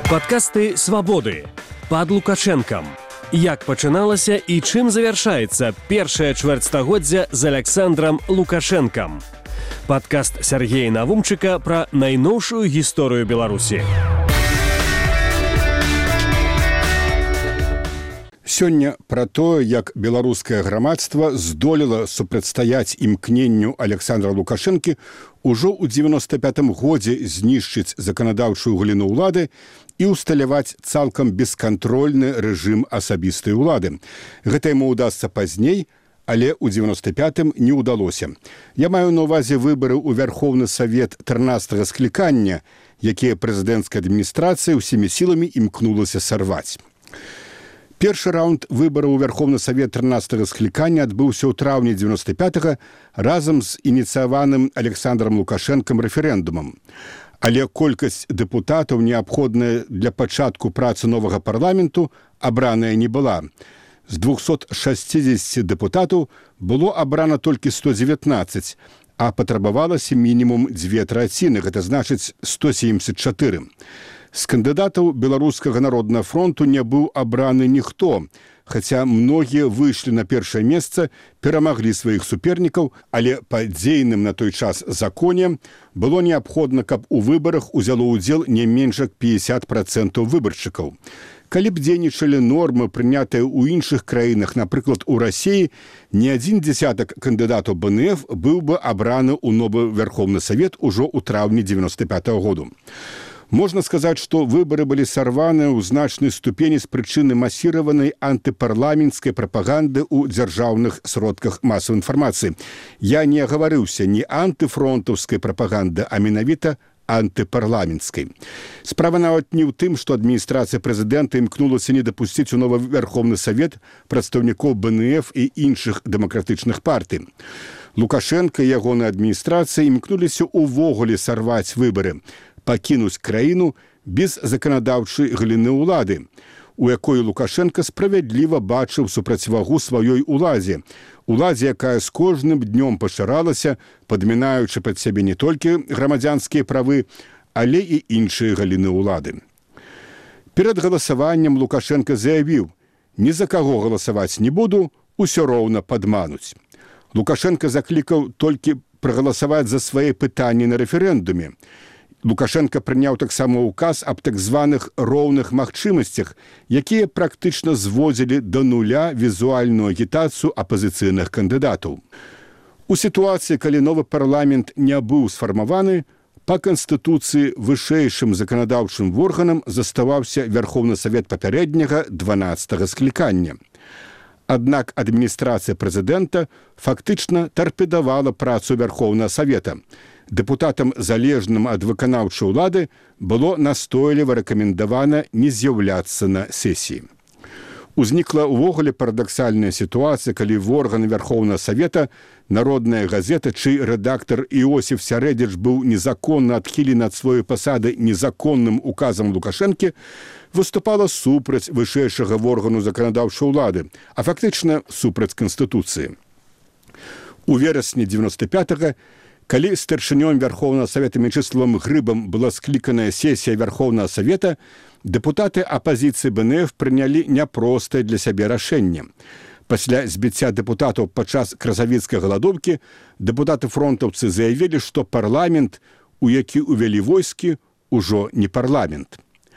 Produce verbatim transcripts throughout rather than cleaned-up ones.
Падкасты «Свабоды» пад Лукашэнкам. Як пачыналася і чым завяршаецца першае чвэрцьстагоддзя з Аляксандрам Лукашэнкам. Падкаст Сяргея Навумчыка пра найноўшую гісторыю Беларусі. Сёння пра тое, як беларускае грамадства здолела супрацьстаяць імкненню Аляксандра Лукашэнкі ўжо ў дзевяноста пятым годзе знішчыць заканадаўчую галіну ўлады і ўсталяваць цалкам бескантрольны рэжым асабістай улады. Гэта яму ўдасца пазней, але ў дзевяноста пятым не ўдалося. Я маю на ўвазе выбары ў Вярхоўны Савет трынаццатага склікання, якія прэзідэнцкая адміністрацыя ўсімі сіламі імкнулася сарваць. Першы раунд выбараў у Вярхоўны Савет трынаццатага склікання адбыўся ў траўні дзевяноста пятага разам з ініцыяваным Аляксандрам Лукашэнкам рэферэндумам. Але колькасць дэпутатаў, неабходная для пачатку працы новага парламенту, абраная не была. З двухсот шасцідзесяці дэпутатаў было абрана толькі сто дзевятнаццаць, а патрабавалася мінімум дзве траціны, гэта значыць сто семьдесят чатыры. З кандыдатаў Беларускага народнага фронту не быў абраны ніхто, хаця многія выйшлі на першае месца, перамаглі сваіх супернікаў, але па дзейным на той час законе было неабходна, каб у выбарах узяло ўдзел не менш як пятьдесят процентаў выбаршчыкаў. Калі б дзейнічалі нормы, прынятыя ў іншых краінах, напрыклад, у Расіі, не адзін дзясятак кандыдатаў бэ эн эф быў бы абраны ў новы Вярхоўны Савет ужо ў траўні дзевяноста пятага году. Можна сказаць, што выбары былі сарваны ў значнай ступені з прычыны масіраванай антыпарламенцкай прапаганды ў дзяржаўных сродках масавай інфармацыі. Я не агаварыўся ні антыфронтаўскай прапаганды, а менавіта антыпарламенцкай. Справа нават не ў тым, што адміністрацыя прэзідэнта імкнулася не дапусціць у новы Вярхоўны Савет прадстаўнікоў бэ эн эф і іншых дэмакратычных партый. Лукашэнка і ягоная адміністрацыя імкнуліся ўвогуле сарваць выбары, пакінуць краіну без заканадаўчай галіны ўлады, у якой Лукашэнка справядліва бачыў супрацьвагу сваёй уладзе, уладзе, якая з кожным днём пашыралася, падмінаючы пад сябе не толькі грамадзянскія правы, але і іншыя галіны ўлады. Перад галасаваннем Лукашэнка заявіў: «Ні за каго галасаваць не буду, усё роўна падмануць». Лукашэнка заклікаў толькі прагаласаваць за свае пытанні на рэферэндуме. Лукашэнка прыняў таксама ўказ аб так званых роўных магчымасцях, якія практычна зводзілі да нуля візуальную агітацыю апазіцыйных кандыдатаў. У сітуацыі, калі новы парламент не быў сфармаваны, па Канстытуцыі вышэйшым заканадаўчым органам заставаўся Вярхоўны Савет папярэдняга дванаццатага склікання. Аднак адміністрацыя прэзідэнта фактычна тарпедавала працу Вярхоўнага Савета. Дэпутатам, залежным ад выканаўчай улады, было настойліва рэкамендавана не з'яўляцца на сесіі. Узнікла ўвогуле парадаксальная сітуацыя, калі в органы Вярхоўнага Савета Народная газета, чый рэдактар Іосіф Сярэдзіч быў незаконна адхілены ад сваёй пасады незаконным указам Лукашэнкі, выступала супраць вышэйшага органу заканадаўчай улады, а фактычна супраць Канстытуцыі. У верасні дзевяноста пятага калі старшынём Вярхоўнага Савета Мячэславам Грыбам была скліканая сесія Вярхоўнага Савета, дэпутаты апазіцыі бэ эн эф прынялі няпростае для сябе рашэнне. Пасля збіцця дэпутатаў падчас красавіцкай галадоўкі дэпутаты-фронтаўцы заявілі, што парламент, у які ўвялі войскі, ужо не парламент.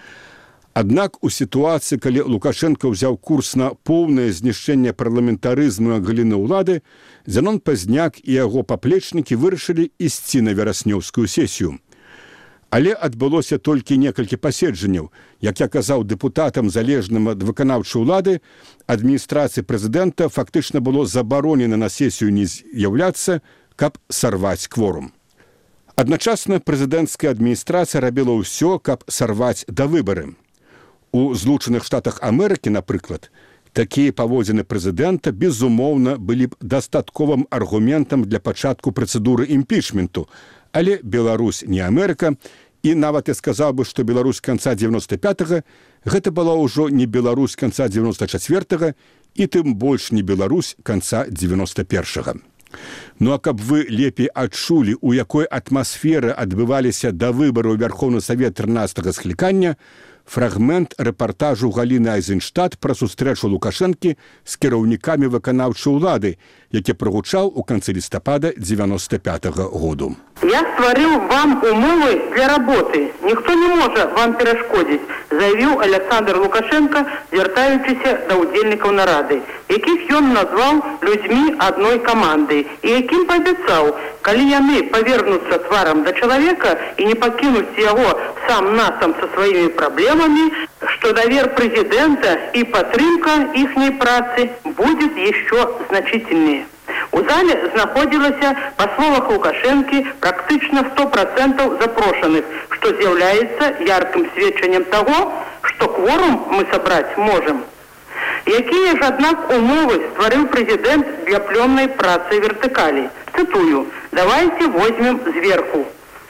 Аднак у сітуацыі, калі Лукашэнка ўзяў курс на поўнае знішчэнне парламентарызму галіны ўлады, Зянон Пазняк і яго паплечнікі вырашылі ісці на вераснёўскую сесію. Але адбылося толькі некалькі паседжанняў. Як я казаў дэпутатам, залежным ад выканаўчай улады, адміністрацыі прэзідэнта фактычна было забаронена на сесію не з'яўляцца, каб сарваць кворум. Адначасна прэзідэнцкая адміністрацыя рабіла ўсё, каб сарваць да выбары. У Злучаных Штатах Амерыкі, напрыклад, такія паводзіны прэзідэнта, безумоўна, былі б дастатковым аргументам для пачатку працэдуры імпічменту, але Беларусь не Амерыка, і нават я сказаў бы, што Беларусь канца дзевяноста пятага гэта была ўжо не Беларусь канца дзевяноста чацвёртага і тым больш не Беларусь канца дзевяноста першага. Ну а каб вы лепей адчулі, у якой атмасферы адбываліся да выбараў Вярхоўны Савет трынаццатага склікання, фрагмент рэпартажу Галіны Айзенштадт пра сустрэчу Лукашэнкі з кіраўнікамі выканаўчай улады, які прагучаў у канцы лістапада девяносто пятого году. Я стварыў вам умовы для работы. Ніхто не можа вам перашкодзіць, заявіў Александр Лукашенко, звяртаючыся да ўдзельнікаў нарады, якіх ён назваў людзьмі адной каманды, і якім паабяцаў, калі яны павернуцца тварам да чалавека і не пакінуць яго сам-насам са сваімі праблемамі, што давер прэзідэнта і падтрымка іхняй працы будет еще значительнее. У зале знаходзілася, па словах Лукашэнкі, практычна сто процентов запрошаных, што з'яўляецца яркім сведчаннем таго, што кворум мы сабраць можам. Якія ж, аднак, умовы стварыў прэзідэнт для плённай працы вертыкалі? Цытую: «Давайте возьмем зверху».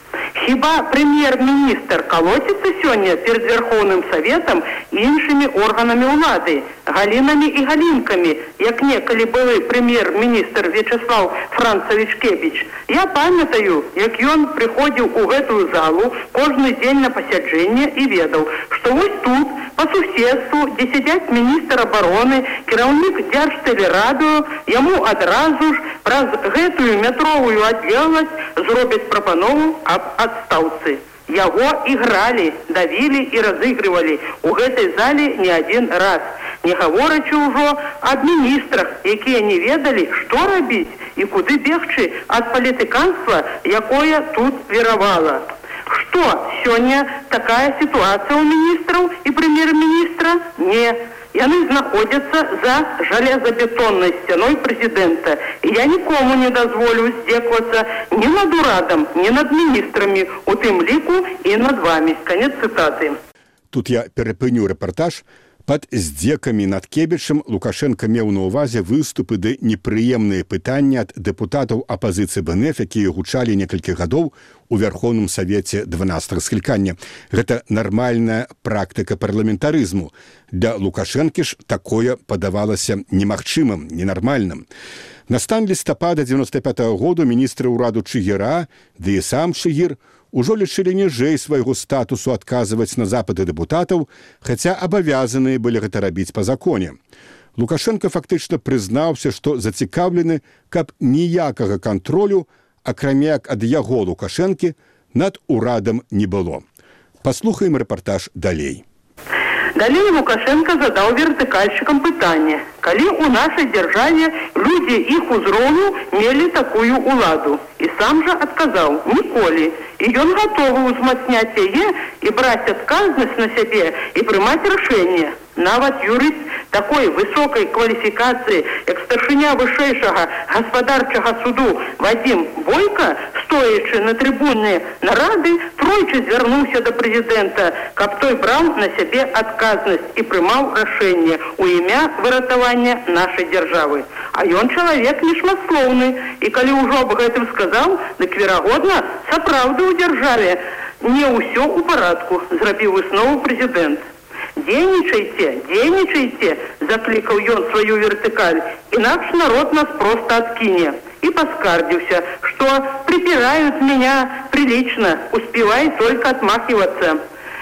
Хіба прэм'ер-міністр калоціцца сёння перед Верховным Советом і іншымі органамі ўлады, галінамі і галінкамі, як некалі былы прэм'ер-міністр Вячеслав Францович Кебіч? Я памятаю, як ён прыходзіў у гэтую залу кожны дзень на пасяджэнне і ведаў, што вось тут, по суседству, дзе сядзяць міністр обороны, кіраўнік Дзяржтэлерадыё, яму адразу ж праз гэтую метровую адлегласць зробяць прапанову аб адстаўцы. Яго ігралі, давілі і разыгрывалі у гэтай зале не адзін раз, не гаворачы ўжо аб міністрах, якія не ведалі, што рабіць і куды бегчы ад палітыканства, якое тут віравала. Што, сёння такая сітуацыя ў міністраў і прэм'ер-міністра? Не. Яны знаходзяцца за жалезабетоннай сцяной прэзідэнта. І я нікому не дазволю здзеквацца ні над урадам, ні над міністрамі, у тым ліку і над вамі. Канец цытаты. Тут я перапыню рэпартаж. Пад здзекамі над Кебічам Лукашенко меў на ўвазе выступы ды непрыемныя пытанні ад дэпутатаў апазіцыі БНФ, якія гучалі некалькі гадоў у Верховным Савеце дванаццатага склікання. Гэта нармальная практыка парламентарызму. Для Лукашэнкі ж такое падавалася немагчымым, ненармальным. На стан лістапада девяносто пятого году міністры ўраду Чыгіра, ды і сам Чыгір, ужо лічылі ніжэй свайго статусу адказваць на запыты дэпутатаў, хаця абавязаныя былі гэта рабіць па законе. Лукашенко фактычна прызнаўся, што зацікаўлены, каб ніякага кантролю, акрамя як ад яго Лукашэнкі, над урадам не было. Паслухаем рэпартаж далей. Далей Лукашенко задаў вертыкальшчыкам пытанне: калі ў нашай дзяржаве людзі іх узроўню мелі такую ўладу? І сам жа адказаў: ніколі. І ён гатовы ўзмацняць яе і браць адказнасць на сябе і прымаць рашэнне. Нават юрыст такой высокай кваліфікацыі, як старшыня вышэйшага гаспадарчага суду Вадзім Бойка, стоячы на трыбуне нарады, тройчы звярнуўся да прэзідэнта, каб той браў на сябе адказнасць і прымаў рашэнне ў імя выратавання нашай дзяржавы. А ён чалавек нешматслоўны, і калі ўжо аб гэтым сказаў, дык верагодна, сапраўды ў дзяржаве не ўсё ў парадку, зрабіў выснову прэзідэнт. «Дзейнічайце, дзейнічайце», заклікаў ён сваю вертыкаль, «інакш народ нас проста адкіне». И поскардился, что припирают меня прилично, успевай только отмахиваться.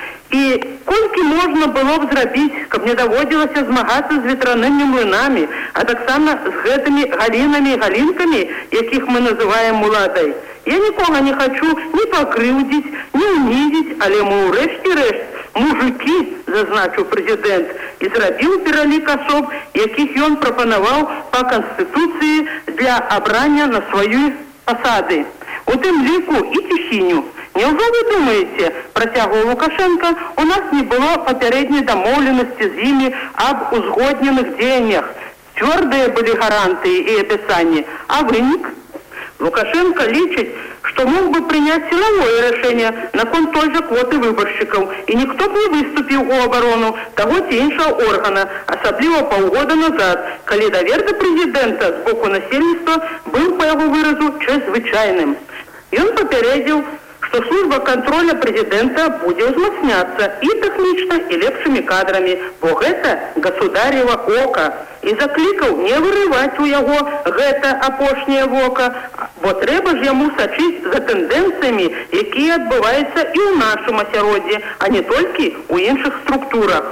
И колькі можна было б зрабіць, каб не даводзілася змагацца з ветранымі млынамі, а таксама з гэтымі галінамі і галінкамі, якіх мы называем уладай. Я нікога не хочу ні пакрыўдзіць, ні ўнізіць, але мы ўрэшце рэшт мужыкі, зазначыў прэзідэнт, і зрабіў пералік асоб, якіх ён прапанаваў па Канстытуцыі для абрання на свае пасады. У тым ліку і Цішіню. Няўжо вы думаеце, працягваў Лукашенко, у нас не было папярэдняй дамоўленасці з імі аб узгодненых дзеяннях. Цвёрдыя былі гарантыі і абяцанні, а вынік? Лукашенко лічыць, што мог бы прыняць сілавое рашэнне наконт той жа квоты выбаршчыкаў, і ніхто б не выступіў у абарону таго ці іншага органа, асабліва паўгода назад, калі давер да прэзідэнта з боку насельніцтва быў, па яго выразу, чрезвычайным. Ён папярэдзіў, что служба контроля президента будет узмацняться и технично, и лепшими кадрами, бо это государево око. И закликал не вырывать у его это опошнее вока, бо треба ж ему сочить за тенденциями, які отбываются и у нашем осяроддзе, а не только у інших структурах.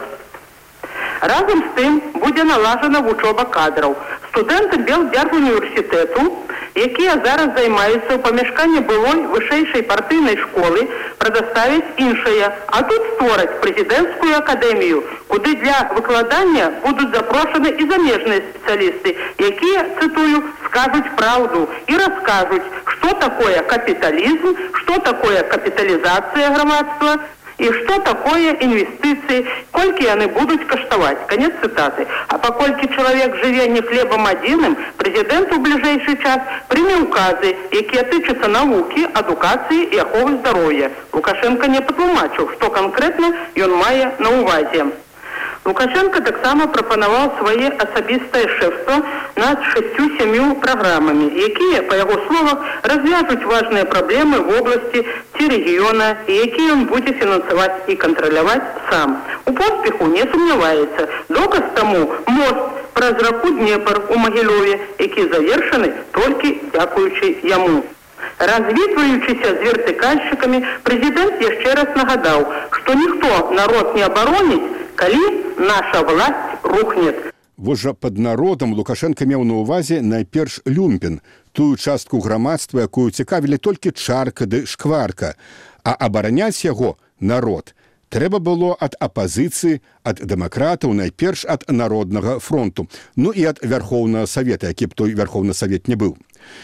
Разом з тим буде налажена вучоба кадраў. Студэнты Белдзяржуніверсітэту, якія зараз займаюцца ў памяшканні былой вышэйшай партыйнай школы, прадаставяць іншае, а тут створаць прэзідэнцкую акадэмію, куды для выкладання будуць запрошаны і замежныя спецыялісты, якія, цытую, скажуць праўду і раскажуць, што такое капіталізм, што такое капіталізацыя грамадства, и что такое инвестиции, кольки они будут каштовать. Конец цитаты. А покольки человек живе не хлебом одиным, президент в ближайший час принял указы, які тычатся науки, адукации и аховы здоровья. Лукашенко не патлумачыў, что конкретно он мае на увазе. Лукашенко таксама прапанаваў свае асабістае шэфства над шасцю-сямю праграмамі, якія, па яго словах, развяжуць важныя праблемы в области ці рэгіёна, і якія ён будзе фінансаваць і кантраляваць сам. У поспеху не сумняваецца. Доказ таму мост праз раку Днепр у Магілёве, які завершаны толькі дзякуючы яму. Развітваючыся з вертыкальшчыкамі, прэзідэнт яшчэ раз нагадаў, што ніхто народ не абароніць, калі наша власть рухнет. Вось жа пад народам Лукашенко меў на ўвазе найперш люмпен, тую частку грамадства, якую цікавілі толькі чарка ды шкварка, а абараняць яго народ трэба было ад апазіцыі, ад дэмакратаў, найперш ад Народнага фронту, ну і ад Вярхоўнага Савета, які б той Вярхоўны Савет не быў.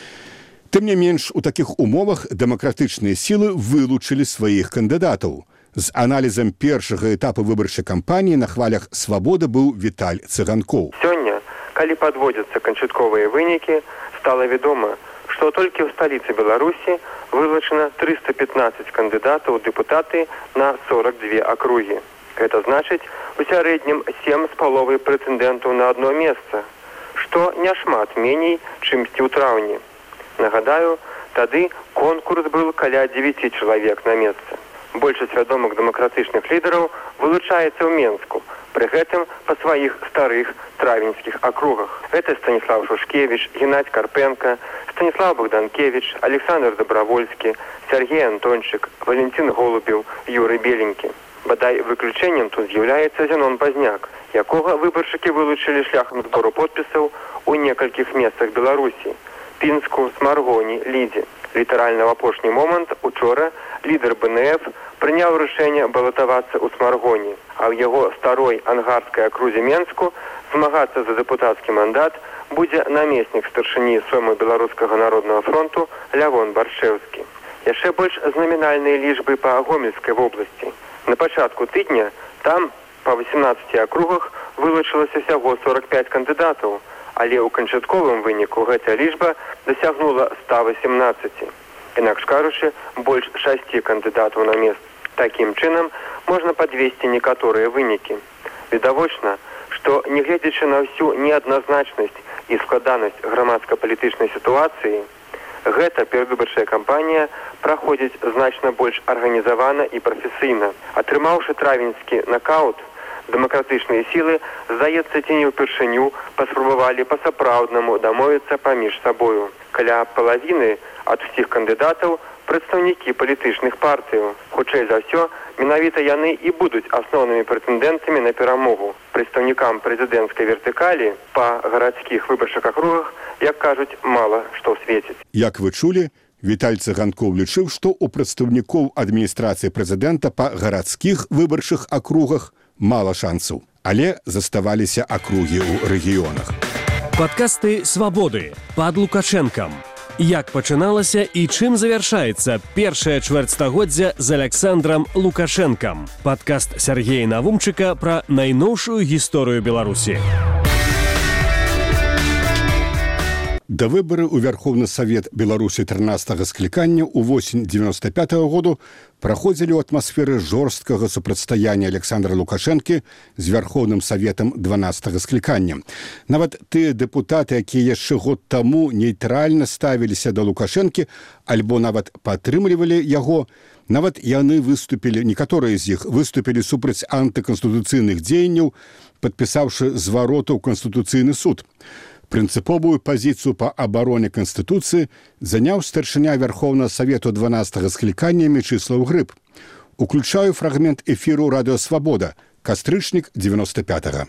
Тым не менш, у такіх умовах дэмакратычныя сілы вылучылі сваіх кандыдатаў. З аналізам першага этапу выбарчай кампаніі на хвалях «Свабоды» быў Віталь Цыганкоў. Сёння, калі падводзяцца канчатковыя вынікі, стала вядома, што толькі ў сталіцы Беларусі вылучана трыста пятнаццаць кандыдатаў у дэпутаты на сорок две акругі. Гэта значыць, у сярэднім сем з паловай прэтэндэнтаў на адно месца, што няшмат меней, чымсьці ў траўні. Нагадаю, тады конкурс быў каля дзевяці чалавек на месца. Большасць вядомых дэмакратычных лідараў вылучаецца ў Менску, пры гэтым па сваіх старых травеньскіх акругах. Это Станіслав Шушкевіч, Геннадзь Карпенко, Станіслав Богданкевич, Александр Добровольскі, Сергей Антончык, Валентин Голубев, Юрый Беленькі. Бадай выключэннем тут з'яўляецца Зенон Пазняк, якога выбаршчыкі вылучылі шляхам збору подпісаў у некалькіх месцах Беларусі. Пінску, Смаргоні, Лідзе. Літаральна ў апошні момант учора лідар бэ эн эф прыняў рашэнне балатавацца ў Смаргоні, а ў яго старой ангарскай акрузе Менску змагацца за дэпутацкі мандат будзе намеснік старшыні сойму Беларускага народнага фронту Лявон Баршэўскі. Яшчэ больш знамінальныя лічбы па Гомельскай вобласці. На пачатку тыдня там па васемнаццаці акругах вылучылася ўсяго сорок пяць кандыдатаў, але ў канчатковым выніку гэтая лічба дасягнула ста васемнаццаці. Інакш кажучы, больш шасці кандыдатаў на месца. Такім чынам можна падвесці некаторыя вынікі. Відавочна, што, нягледзячы на ўсю неадназначнасць і складанасць грамадска-палітычнай сітуацыі, гэта перадвыбарчая кампанія праходзіць значна больш арганізавана і прафесійна. Атрымаўшы травеньскі накаут, дэмакратычныя сілы, здаецца, ці не ўпершыню паспрабавалі па-сапраўднаму дамовіцца паміж сабою. Каля палавіны ад усіх кандыдатаў прадстаўнікі палітычных партыяў. Хутчэй за ўсё, менавіта яны і будуць асноўнымі прэтэндэнтамі на перамогу. Прадстаўнікам прэзідэнцкай вертыкалі па гарадскіх выбарчых акругах, як кажуць, мала што свеціць. Як вы чулі, Віталь Цыганкоў лічыў, што ў прадстаўнікоў адміністрацыі прэзідэнта па гарадскіх выбарчых акругах мала шансаў, але заставаліся акругі ў рэгіёнах. Падкасты «Свабоды» пад Лукашэнкам. Як пачыналася і чым завяршаецца першае чвэрцьстагоддзя з Александрам Лукашэнкам. Падкаст Сергея Навумчыка пра найноўшую гісторыю Беларусі. Да выбары ў Верховны Савет Беларусі трынаццатага склікання ў восень девяносто пятого году праходзілі ў атмасферы жорсткага супрацьстаяння Александра Лукашэнкі з Верховным Саветам дванаццатага склікання. Нават тыя дэпутаты, якія яшчэ год таму нейтральна ставіліся да Лукашэнкі альбо нават падтрымлівалі яго, нават яны выступілі, некаторыя з іх выступілі супраць антыканстытуцыйных дзеянняў, падпісаўшы звароту ў Канстытуцыйны суд. Прынцыповую пазіцыю па абароне Канстытуцыі заняў старшыня Верховнага Савету дванаццатага склікання Мячыслаў Грыб. Уключаю фрагмент эфіру «Радыё Свабода», кастрычнік девяносто пятого.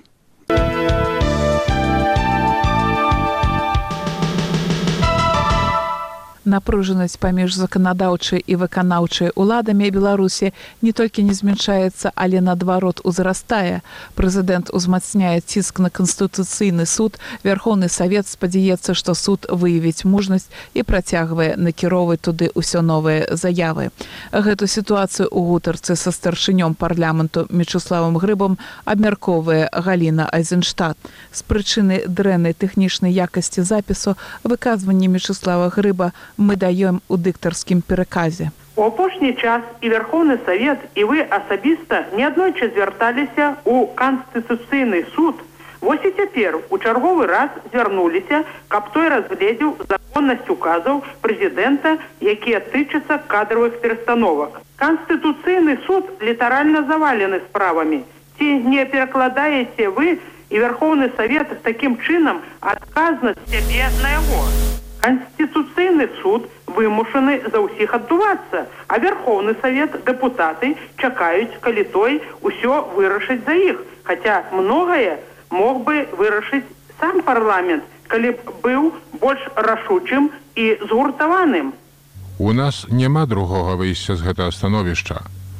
Напружанасць паміж заканадаўчай і выканаўчай уладамі Беларусі не толькі не змяншаецца, але наадварот узрастае. Прэзідэнт узмацняе ціск на Канстытуцыйны суд, Верховны Савет спадзяецца, што суд выявіць мужнасць і працягвае накіроўваць туды ўсё новыя заявы. Гэту сітуацыю ў гутарцы са старшынём парламенту Мячыславам Грыбам абмяркоўвае Галіна Айзенштадт. З прычыны дрэннай тэхнічнай якасці запісу выказванні Мячыслава Грыба мы даем у дыктарскім пераказе. У апошні час і Верховны Савет, і вы асабіста неаднойчы звярталіся ў Канстытуцыйны суд. Вось і цяпер у чарговы раз звярнуліся, каб той разгледзеў законнасць указаў прэзідэнта, якія тычацца кадравых перастановак. Канстытуцыйны суд літаральна завалены справамі. Ці не перакладаеце вы і Верховны Савет такім чынам адказнасць сябе на яго? Конституційний суд вимушений за усіх аддуватися, а Верховний Совет, депутати чекають, коли той усе вирішить за їх. Хоча многое мог би вирішити сам парламент, коли б був більш рішучим і згуртованим. У нас нема другого выйсця з гэтага становішча.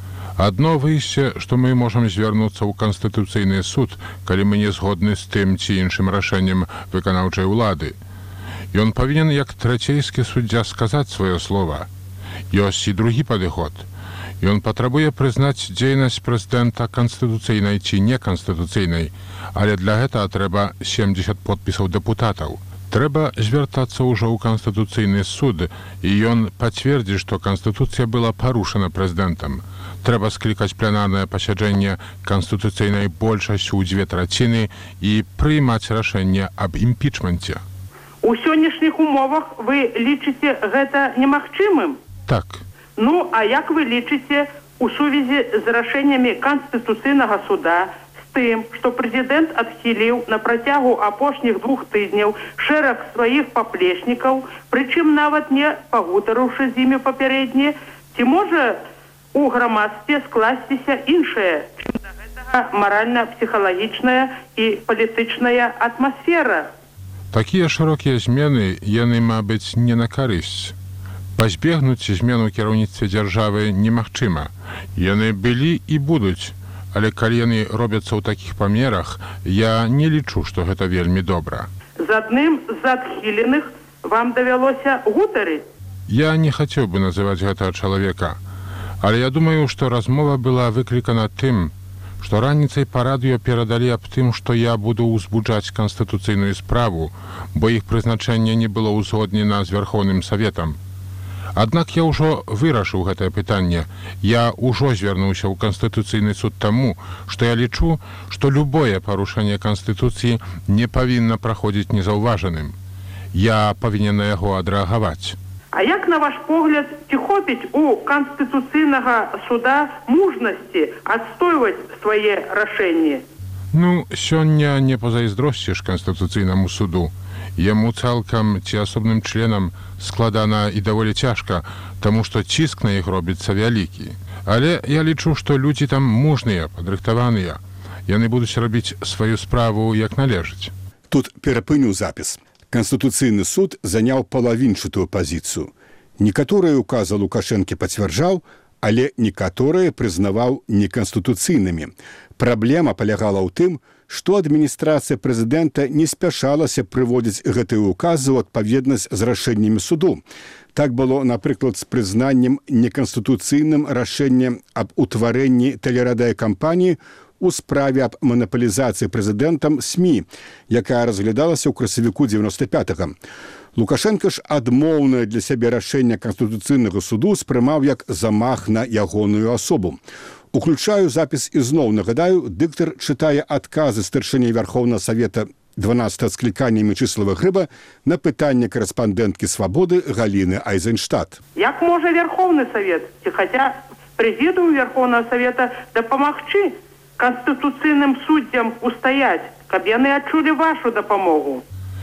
Адно выйсце, што мы можам звярнуцца ў Канстытуцыйны суд, калі мы не згодны з тым ці іншым рашэннем выканаўчай улады. Ён павінен як трацейскі суддзя сказаць сваё слова. Ёсць і другі падыход. Ён патрабуе прызнаць дзейнасць прэзідэнта канстытуцыйнай ці неканстытуцыйнай, але для гэтага трэба семьдесят подпісаў дэпутатаў. Трэба звяртацца ўжо ў Канстытуцыйны суд, і ён пацвердзіць, што Канстытуцыя была парушана прэзідэнтам. Трэба склікаць пленарнае пасяджэнне канстытуцыйнай большасцю ў дзве траціны і прыймаць рашэнне аб імпічменце. У сённяшніх умовах вы лічыце гэта немагчымым? Так. Ну, а як вы лічыце у сувязі з рашэннямі Канстытуцыйнага суда з тым, што прэзідэнт адхіліў на працягу апошніх двух тыдняў шэраг сваіх паплечнікаў, прычым нават не пагутарыўшы з імі папярэдне, ці можа у грамадстве скласціся іншая, чым да гэтага маральна-псіхалагічная і палітычная атмасфера? Такія шырокія змены, яны, мабыць, не на карысць. Пазбегнуць змен у кіраўніцтве дзяржавы немагчыма. Яны былі і будуць, але калі яны робяцца ў такіх памерах, я не лічу, што гэта вельмі добра. З адным з адхіленых вам давялося гутарыць? Я не хацеў бы называць гэтага чалавека, але я думаю, што размова была выклікана тым, што раніцай па радыё перадалі аб тым, што я буду ўзбуджаць канстытуцыйную справу, бо іх прызначэнне не было ўзгоднена з Верховным Саветам. Аднак я ўжо вырашыў гэтае пытанне. Я ўжо звярнуўся ў Канстытуцыйны суд таму, што я лічу, што любое парушэнне Канстытуцыі не павінна праходзіць незаўважаным. Я павінен на яго адрэагаваць. А як, на ваш погляд, ці хопіць у Канстытуцыйнага суда мужнасці адстойваць свае рашэнні? Ну, сёння не пазайздросціш Канстытуцыйнаму суду. Яму цалкам ці асобным членам складана і даволі цяжка, таму што ціск на іх робіцца вялікі. Але я лічу, што людзі там мужныя, падрыхтаваныя. Яны будуць рабіць сваю справу як належыць. Тут перапыню запіс. Канстытуцыйны суд заняў палавінчатую пазіцыю. Некаторыя указы Лукашэнкі пацвярджаў, але некаторыя прызнаваў неканстытуцыйнымі. Праблема палягала ў тым, што адміністрацыя прэзідэнта не спяшалася прыводзіць гэтыя указы ў адпаведнасць з рашэннямі суду. Так было, напрыклад, з прызнаннем неканстытуцыйным рашэннем аб утварэнні тэлерадыёкампаніі у справе аб манапалізацыі прэзідэнтам СМІ, якая разглядалася ў красавіку дзевяноста пятага. Лукашенко ж адмоўнае для сябе рашэнне Канстытуцыйнага суду спрымаў як замах на ягоную асобу. Уключаю запіс ізноў. Нагадаю, дыктар чытае адказы старшыні Вярхоўнага Савета дванадцатага склікання Мячыслава Грыба на пытанне корэспандэнткі «Свабоды» Галіны Айзенштадт. Як можа Вярхоўны Савет, ці хаця прэзідыум Вярхоўнага Савета дапамагчы канстытуцыйным суддзям устаяць, каб яны адчулі вашу дапамогу?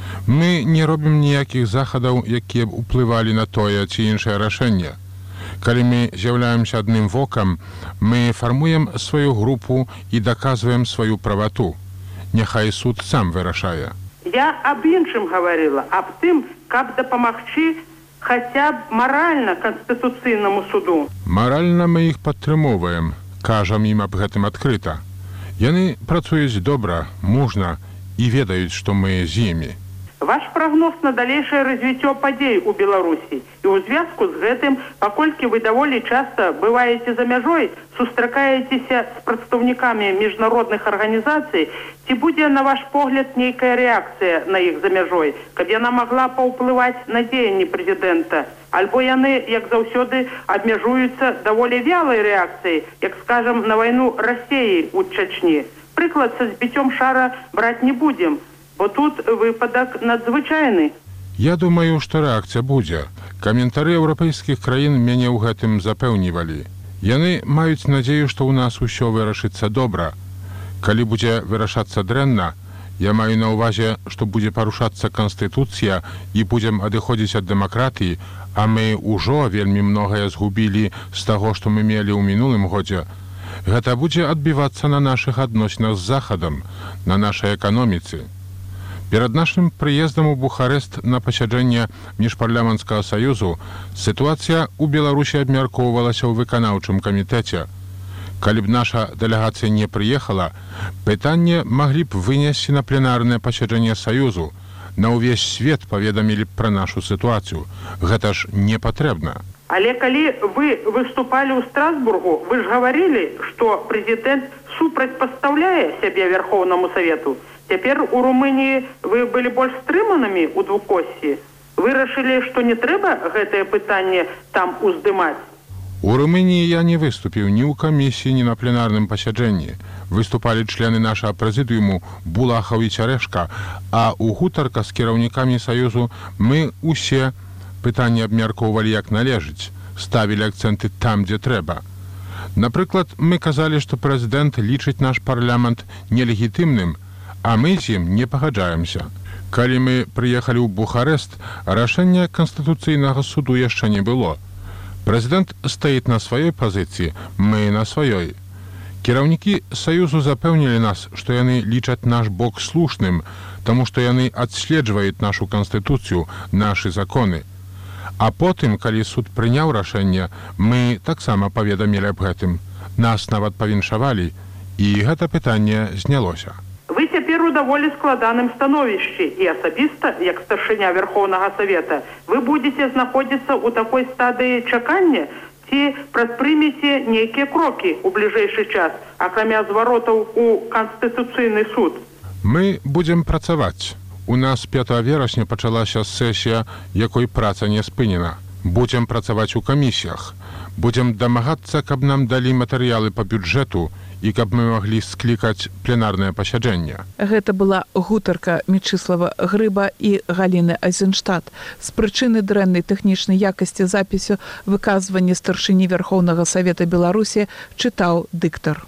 Мы не робім ніякіх захадаў, якія б уплывалі на тое ці іншае рашэнне. Калі мы з'яўляемся адным вокам, мы фармуем сваю групу і даказваем сваю правату. Няхай суд сам вырашае. Я аб іншым гаварыла, аб тым, каб дапамагчы хаця б маральна Канстытуцыйнаму суду. Маральна мы іх падтрымоўваем, кажам ім аб гэтым адкрыта. Яны працуюць добра, мужна і ведаюць, што мы з імі. Ваш прагноз на далейшае развіццё падзей у Беларусі і ў звязку з гэтым, паколькі вы даволі часта бываеце за мяжой, сустракаецеся з прадстаўнікамі міжнародных арганізацый, ці будзе, на ваш погляд, нейкая рэакцыя на іх за мяжой, каб яна магла паўплываць на дзеянні прэзідэнта? Альбо яны, як заўсёды, абмяжуюцца даволі вялай рэакцыяй, як, скажам, на вайну Расіі ў Чачні. Прыклад са збіццём шара браць не будзем, бо тут выпадак надзвычайны. Я думаю, што рэакцыя будзе. Каментары еўрапейскіх краін мяне ў гэтым запэўнівалі. Яны маюць надзею, што ў нас усё вырашыцца добра. Калі будзе вырашацца дрэнна, я маю на ўвазе, што будзе парушацца Канстытуцыя і будзем адыходзіць ад дэмакратыі, а мы ўжо вельмі многае згубілі з таго, што мы мелі ў мінулым годзе. Гэта будзе адбівацца на нашых адносінах з Захадам, на нашай эканоміцы. Перад нашым прыездам у Бухарест на пасяджэнне міжпарламенцкага саюзу сітуацыя ў Беларусі абмяркоўвалася ў выканаўчым камітэце. Калі б наша дэлегацыя не прыехала, пытанне маглі б вынесці на пленарнае пасяджэнне саюзу. На ўвесь свет паведамілі б пра нашу сітуацыю. Гэта ж не патрэбна. Але калі вы выступалі ў Страсбургу, вы ж гаварылі, што прэзідэнт супрацьпастаўляе сябе Вярхоўнаму Савету. Цяпер у Румыніі вы былі больш стрыманымі ў двукоссі. Вырашылі, што не трэба гэтае пытанне там уздымаць? У Румыніі я не выступіў ні ў камісіі, ні на пленарным пасяджэнні. Выступалі члены нашага прэзідыуму Булахаў і Цярэшка, а ў гутарка з кіраўнікамі Саюзу мы ўсе пытанні абмяркоўвалі як належыць, ставілі акцэнты там, дзе трэба. Напрыклад, мы казалі, што прэзідэнт лічыць наш парламент нелегітымным, а мы з ім не пагаджаемся. Калі мы прыехалі ў Бухарест, рашэння Канстытуцыйнага суду яшчэ не было. Прэзідэнт стаіць на сваёй пазіцыі, мы на сваёй. Кіраўнікі Саюзу запэўнілі нас, што яны лічаць наш бок слушным, таму што яны адследжваюць нашу Канстытуцыю, нашы законы. А потым, калі суд прыняў рашэнне, мы таксама паведамілі аб гэтым. Нас нават павіншавалі, і гэта пытанне знялося. Вы цяпер у даволі складаным становішчы, і асабіста, як старшыня Вярхоўнага Савета, вы будзеце знаходзіцца ў такой стадыі чакання, ці прадпрымеце нейкія крокі ў бліжэйшы час, акрамя зваротаў у Канстытуцыйны суд? Мы будзем працаваць. У нас пятага верасня пачалася сесія, якой праца не спынена. Будзем працаваць у камісіях. Будзем дамагацца, каб нам далі матэрыялы па бюджэту і каб мы маглі склікаць пленарнае пасяджэнне. Гэта была гутарка Мячыслава Грыба і Галіны Айзенштадт. З прычыны дрэннай тэхнічнай якасці запісу выказвання старшыні Вярхоўнага Савета Беларусі чытаў дыктар.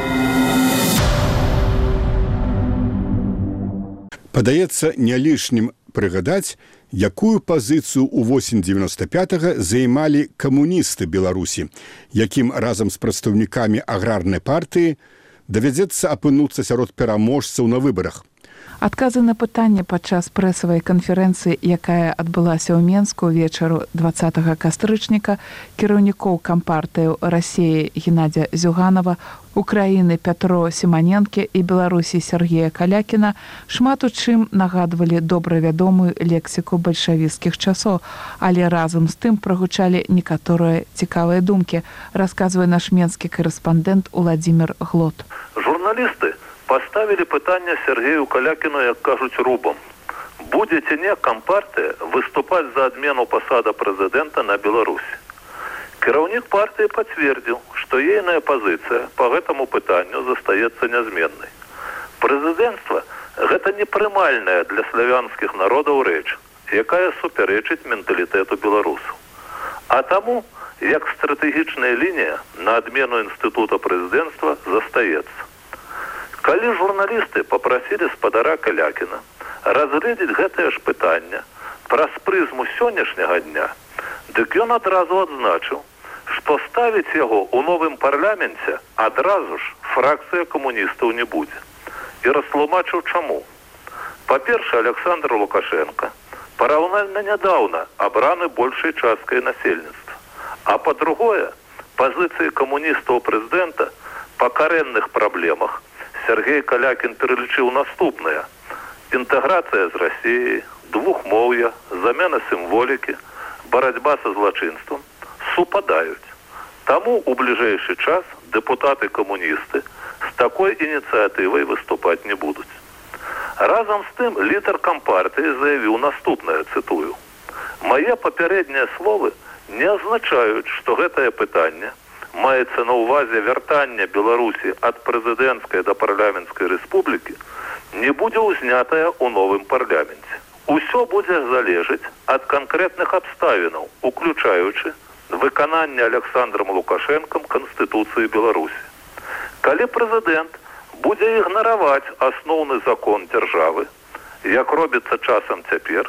Падаецца не лішнім прыгадаць, якую пазіцыю ў восень дзевяноста пятага займалі камуністы Беларусі, якім разам з прадстаўнікамі аграрнай партыі давядзецца апынуцца сярод пераможцаў на выбарах. Адказы на пытанне падчас прэсавай канферэнцыі, якая адбылася ў Менску вечару дваццатага кастрычніка, кіраўнікоў кампартыяў Расіі Геннадзя Зюганова, Украіны Пятро Сіманенкі і Беларусі Сергея Калякіна шмат у чым нагадвалі добра вядомую лексіку бальшавіцкіх часоў, але разам з тым прагучалі некаторыя цікавыя думкі, расказвае наш менскі корэспандэнт Уладзімір Глот. журналісты поставілі пытанне Сергею Калякіну, як кажуць, рубам. Будзе ці не Кампартыя выступаць за адмену пасада прэзідэнта на Беларусі. Кіраўнік партыі пацвердзіў, што ейная пазіцыя па гэтаму пытанню застаецца нязменнай. Прэзідэнцтва – гэта непрымальная для славянскіх народаў рэч, якая супярэчыць менталітэту беларусаў. А таму, як стратэгічная лінія на адмену інстытута прэзідэнцтва застаецца. Калі журналісты папрасілі спадара Калякіна разгледзець гэтае ж пытанне праз прызму сённяшняга дня, дык ён адразу адзначыў, што ставіць яго ў новым парламенце адразу ж фракцыя камуністаў не будзе. І растлумачыў чаму. Па-першае, Александр Лукашенко параўнальна нядаўна абраны большай часткай насельніцтва. А па-другое, пазіцыі камуністаў прэзідэнта па карэнных праблемах Сергей Калякін пералічыў наступныя: інтэграцыя з Расіяй, двухмоўя, замена сімволікі, барацьба са злачынствам супадаюць. Таму у бліжэйшы час дэпутаты-камуністы з такой ініцыятывай выступаць не будуць. Разам з тым лідар Кампартыі заявіў наступнае, цытую: «Мае папярэднія словы не азначаюць, што гэтае пытанне маецца на ўвазе вяртання Беларусі ад прэзідэнцкай да парламенцкай рэспублікі не будзе ўзнятая ў новым парламенце. Усё будзе залежыць ад канкрэтных абставінаў, уключаючы выкананне Александром Лукашенком Канстытуцыі Беларусі. Калі прэзідэнт будзе ігнараваць асноўны закон дзяржавы, як робіцца часам цяпер,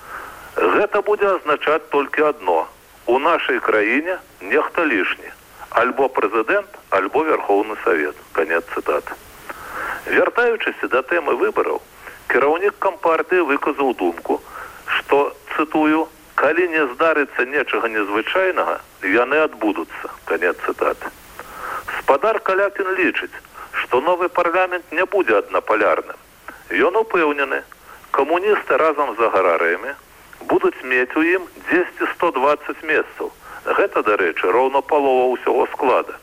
гэта будзе азначаць толькі адно: у нашай краіне нехта лішні. Альбо прэзідэнт, альбо Верхоўны Савет». Канец цытаты. Вяртаючыся да тэмы выбараў, кіраўнік Кампартыі выказаў думку, што, цытую, «калі не здарыцца нечага незвычайнага, яны адбудуцца». Канец цытаты. Спадар Калякін лічыць, што новы парламент не будзе аднапалярным. Ён упэўнены, камуністы разам з агарарыямі будуць мець у ім дзесьці сто дваццаць месцаў. Гэта, дарэчы, роўна палова ўсяго склада.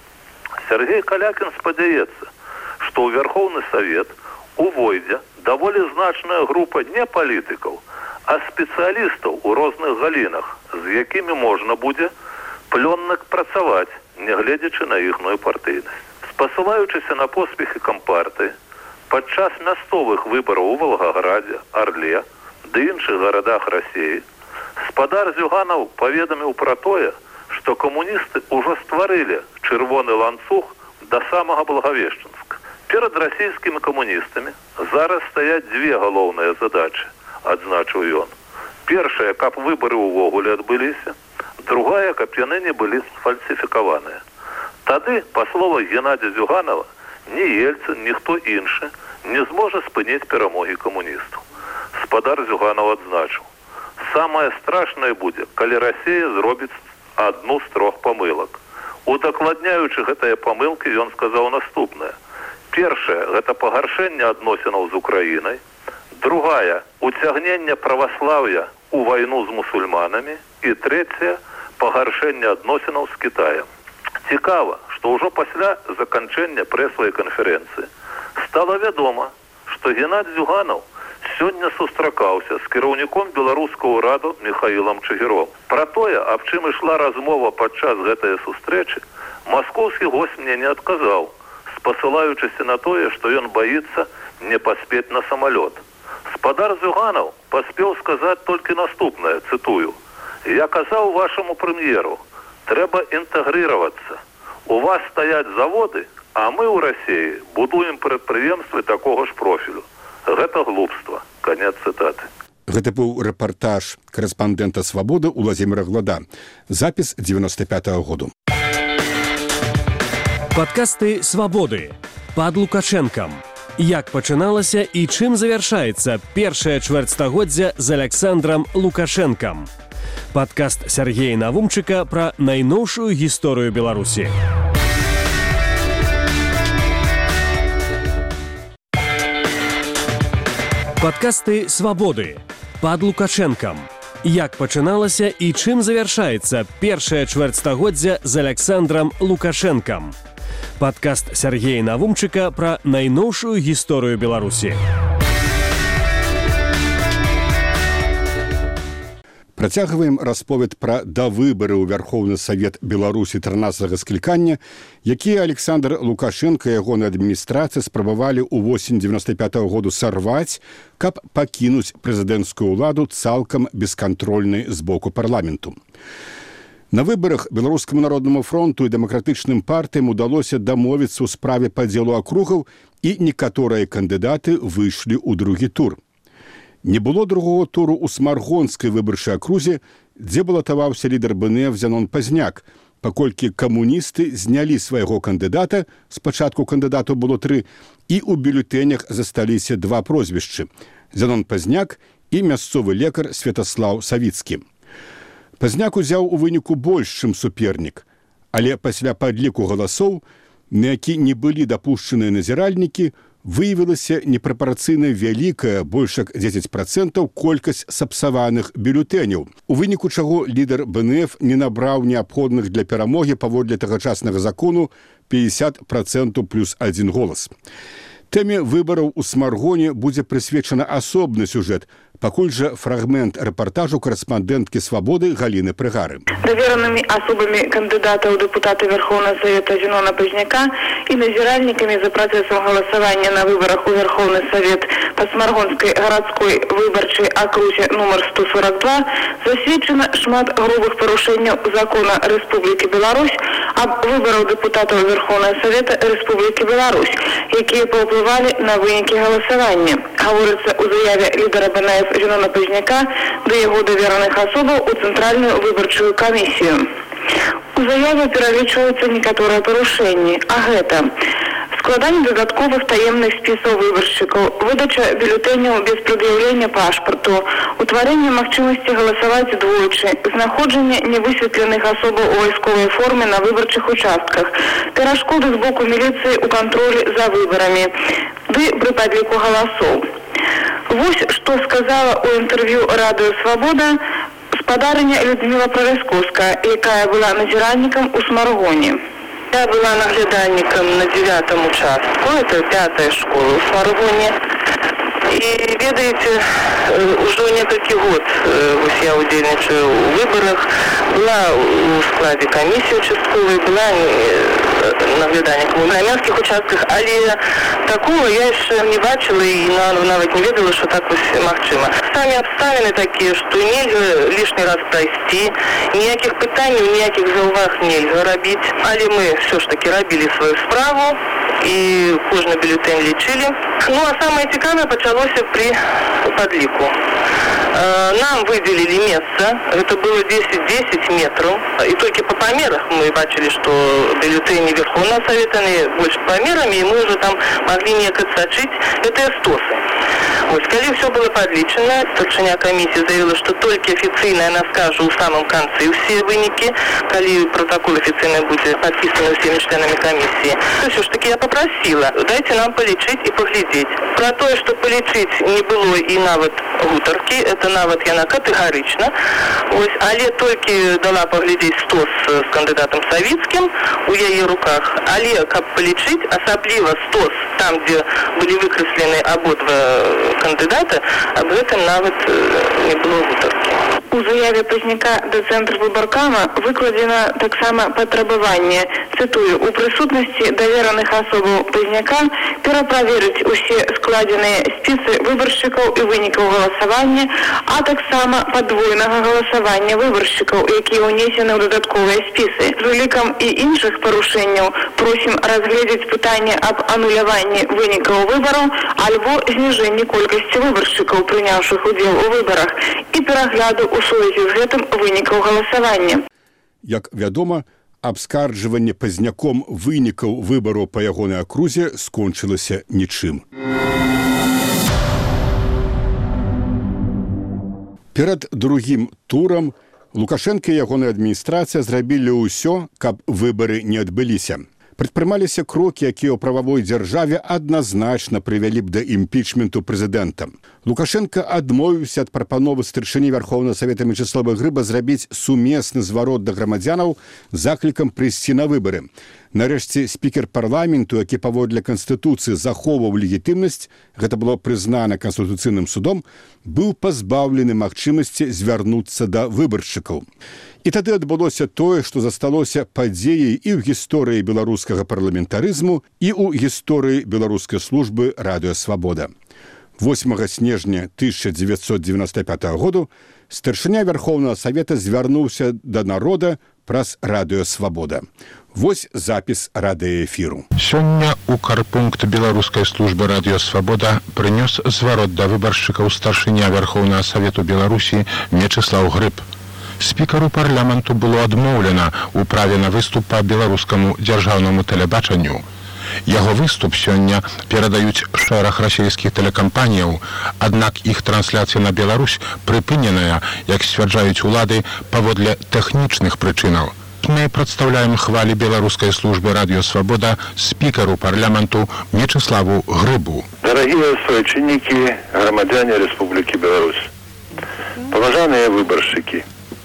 Сергей Калякін спадзяецца, што ў Верхоўны Савет увойдзе даволі значная група не палітыкаў, а спецыялістаў у розных галінах, з якімі можна будзе плённа працаваць, нягледзячы на іхную партыйнасць. Спасылаючыся на поспехі Кампартыі, падчас мясцовых выбараў у Волгаградзе, Арле ды іншых гарадах Расіі, спадар Зюганаў паведаміў пра тое, што камуністы ўжо стварылі чырвоны ланцуг да самага Благавешчынска. Перад расійскімі камуністамі зараз стаяць дзве галоўныя задачы, адзначыў ён. Першая, каб выбары ўвогуле адбыліся, другая, каб яны не былі сфальсіфікаваныя. Тады, па словах Геннадзя Зюганова, ні Ельцын, ніхто іншы не зможа спыніць перамогі камуністаў. Спадар Зюганаў адзначыў: «Самае страшнае будзе, калі Расія зробіць адну з трох памылак». Удакладняючы гэтыя памылкі, ён сказаў наступнае: «Першае – гэта пагаршэнне адносінаў з Украінай. Другая – уцягненне праваслаўя ў вайну з мусульманамі. І трэцяе – пагаршэнне адносінаў з Кітаем». Цікава, што ўжо пасля заканчэння прэсавай канферэнцыі стала вядома, што Геннадзь Зюганаў сёння сустракаўся з кіраўніком беларускага ўраду Міхаілам Чыгіром. Пра тое, аб чым ішла размова падчас гэтай сустрэчы, маскоўскі госць мне не адказаў, спасылаючыся на тое, што ён баіцца не паспець на самалёт. Спадар Зюганаў паспеў сказаць толькі наступнае, цытую: «Я казаў вашаму прэм'еру, трэба інтэгрыравацца. У вас стаяць заводы, а мы ў Расіі будуем прадпрыемствы такога ж профілю. Гэта глупства». Канец цытаты. Гэта быў рэпартаж корэспандэнта «Свабоды» Уладзіміра Глада. Запіс дзевяносто пятого году. Падкасты «Свабоды» пад Лукашэнкам. Як пачыналася і чым завяршаецца першае чвэрцьстагоддзя з Александрам Лукашэнкам. Падкаст Сергея Навумчыка пра найноўшую гісторыю Беларусі. Падкасты «Свабоды» пад Лукашэнкам. Як пачыналася і чым завяршаецца першае чвэрцьстагоддзя з Александрам Лукашэнкам. Падкаст Сяргея Навумчыка пра найноўшую гісторыю Беларусі. Працягваем расповед пра давыбары ў Вярхоўны Савет Беларусі трынаццатага склікання, якія Александр Лукашенко і ягоная адміністрацыя спрабавалі ў восень дзевяноста пятага году сарваць, каб пакінуць прэзідэнцкую ўладу цалкам бескантрольнай з боку парламенту. На выбарах Беларускаму народнаму фронту і дэмакратычным партыям удалося дамовіцца ў справе падзелу акругаў, і некаторыя кандыдаты выйшлі ў другі тур. Не было другого туру ў Смаргонскай выбарчай акрузе, дзе балатаваўся лідар БНФ Зянон Пазняк, паколькі камуністы знялі свайго кандыдата, спачатку кандыдату было тры, і ў бюлетэнях засталіся два прозвішчы – Зянон Пазняк і мясцовы лекар Святаслаў Савіцкі. Пазняк узяў у выніку больш, чым супернік, але пасля падліку галасоў, на які не былі дапушчаныя назіральнікі, выявілася непрапарцыйна вялікая, больш як дзесяць працэнтаў колькасць сапсаваных бюлетэняў, у выніку чаго лідар БНФ не набраў неабходных для перамогі паводле тагачаснага закону пятьдесят процентов плюс адзін голас. Тэме выбараў у Смаргоне будзе прысвечаны асобны сюжэт, пакуль жа фрагмент рэпартажу корэспандэнткі «Свабоды» Галіны Прыгары. Доверенными особами кандидата у депутаты Верховного Совета Зенона Пазняка и назиральниками за процессом голосования на выборах у Верховный Совет по Смаргонской городской выборчей округе номер сто сорок два засведчено шмат грубых порушений закона Республики Беларусь об выборах депутатов Верховного Совета Республики Беларусь, которые повпливали на выники голосования. Говорится у заяве лидера БНФ Зенона Пазняка до его доверенных особов у Центральную выборчую комиссию. У заяве перелічваюцца некаторыя парушэнні, а гэта складанне дадатковых таемных спісаў выбаршчыкаў, выдача бюлетэняў без прад'яўлення пашпарту, утварэнне магчымасці галасаваць двойчы, знаходжанне невысветленых асобаў у вайсковай форме на выбарчых участках, перашкоды з боку міліцыі ў кантролі за выбарамі, ды пры падліку галасоў. Вось што сказала ў інтэрв'ю радыё «Свабода» спадарыня Людмила Проросковская, якая была назиральником у Смаргоне. Я была наглядальником на девятом участку, это пятая школа у Смаргоне. И, ведаете, уже несколько год я удельничаю в выборах, была в складе комиссии участковой, была наглядальником на армянских участках, але такого я еще не бачила и навіть не ведала, что так ось магчыма. Самі обставины такие, что нельзя лишний раз пройти, ніяких питань, ніяких зауваг нельзя робить, але мы все ж таки робили свою справу и кожный бюллетень лечили. Ну а самое цікаве почалося при подлику. Нам выделили место, это было десять-десять метров, и только по померах мы бачили, что бюллетени Верховного Совета больше померами, и мы уже там могли некое сочить, это эстосы. Вот, когда все было подличено, старшиня комиссии заявила, что только официально она скажет в самом конце все выники, когда протокол официально будет подписан всеми членами комиссии. Все ж таки я попросила, дайте нам полечить и поглядеть. Про то, что полечить не было и навод гутарки, это навод яна категорично. Ось, але только дала поглядеть стос с кандидатом Савицким у яе руках, але как полечить, особливо стос там, где были выкреслены ободва кандидата, об этом навод не было гутарки. У заяве Пазняка до Центра выборкама выкладено так само патрабаванне, цитую, у присутности доверенных особаў Пазняка перапроверить усе складенные списы выборщиков и выников голосования, а так само подвойного голосования выборщиков, які унесены в додатковые списы. З улікам и іншых порушенняў просим разгледзець пытанне об ануляванні выников выборов альбо знижении колькости выборщиков, принявших удел у выборах, и перагляду у сувязі з гэтым вынікаў галасавання. Як вядома, абскарджванне Пазняком вынікаў выбараў па ягонай акрузе скончылася нічым. Перад другім турам Лукашенко і ягоная адміністрацыя зрабілі ўсё, каб выбары не адбыліся. Прадпрымаліся крокі, якія ў прававой дзяржаве адназначна прывялі б да імпічменту прэзідэнта. Лукашенко адмовіўся ад прапановы старшыні Верховнага Савета Мячеслава Грыба зрабіць сумесны зварот да грамадзянаў з заклікам прыйсці на выбары. Нарэшце, спікер парламенту, які паводле Канстытуцыі захоўваў легітымнасць, гэта было прызнана Канстытуцыйным судом, быў пазбаўлены магчымасці звярнуцца да выбаршчыкаў. І тады адбылося тое, што засталося падзеяй і ў гісторыі беларускага парламентарызму, і ў гісторыі беларускай службы «Радыё Свабода». восьмага снежня тысяча дзевяцьсот дзевяноста пятага году старшыня Вярхоўнага Савета звярнуўся да народа праз «Радыё Свабода». Вось запіс радыёэфіру. Сёння ў карпункт беларускай службы «Радыё Свабода» прынёс зварот да выбаршчыкаў старшыня Вярхоўнага Савету Беларусі Мечыслаў Грыб. Спікару парламенту было адмоўлена ў праве на выступ па беларускаму дзяржаўнаму тэлебачанню. Яго выступ сёння перадаюць шэраг расійскіх тэлекампаніяў, аднак іх трансляцыя на Беларусь прыпыненая, як сцвярджаюць улады, паводле тэхнічных прычынаў. Мы прадстаўляем хвалі беларускай службы «Радыё Свабода» спікару парламенту Мечыславу Грыбу. Дарагія суайчыннікі, грамадзяне Рэспублікі Беларусь, паважаныя выбаршчыкі,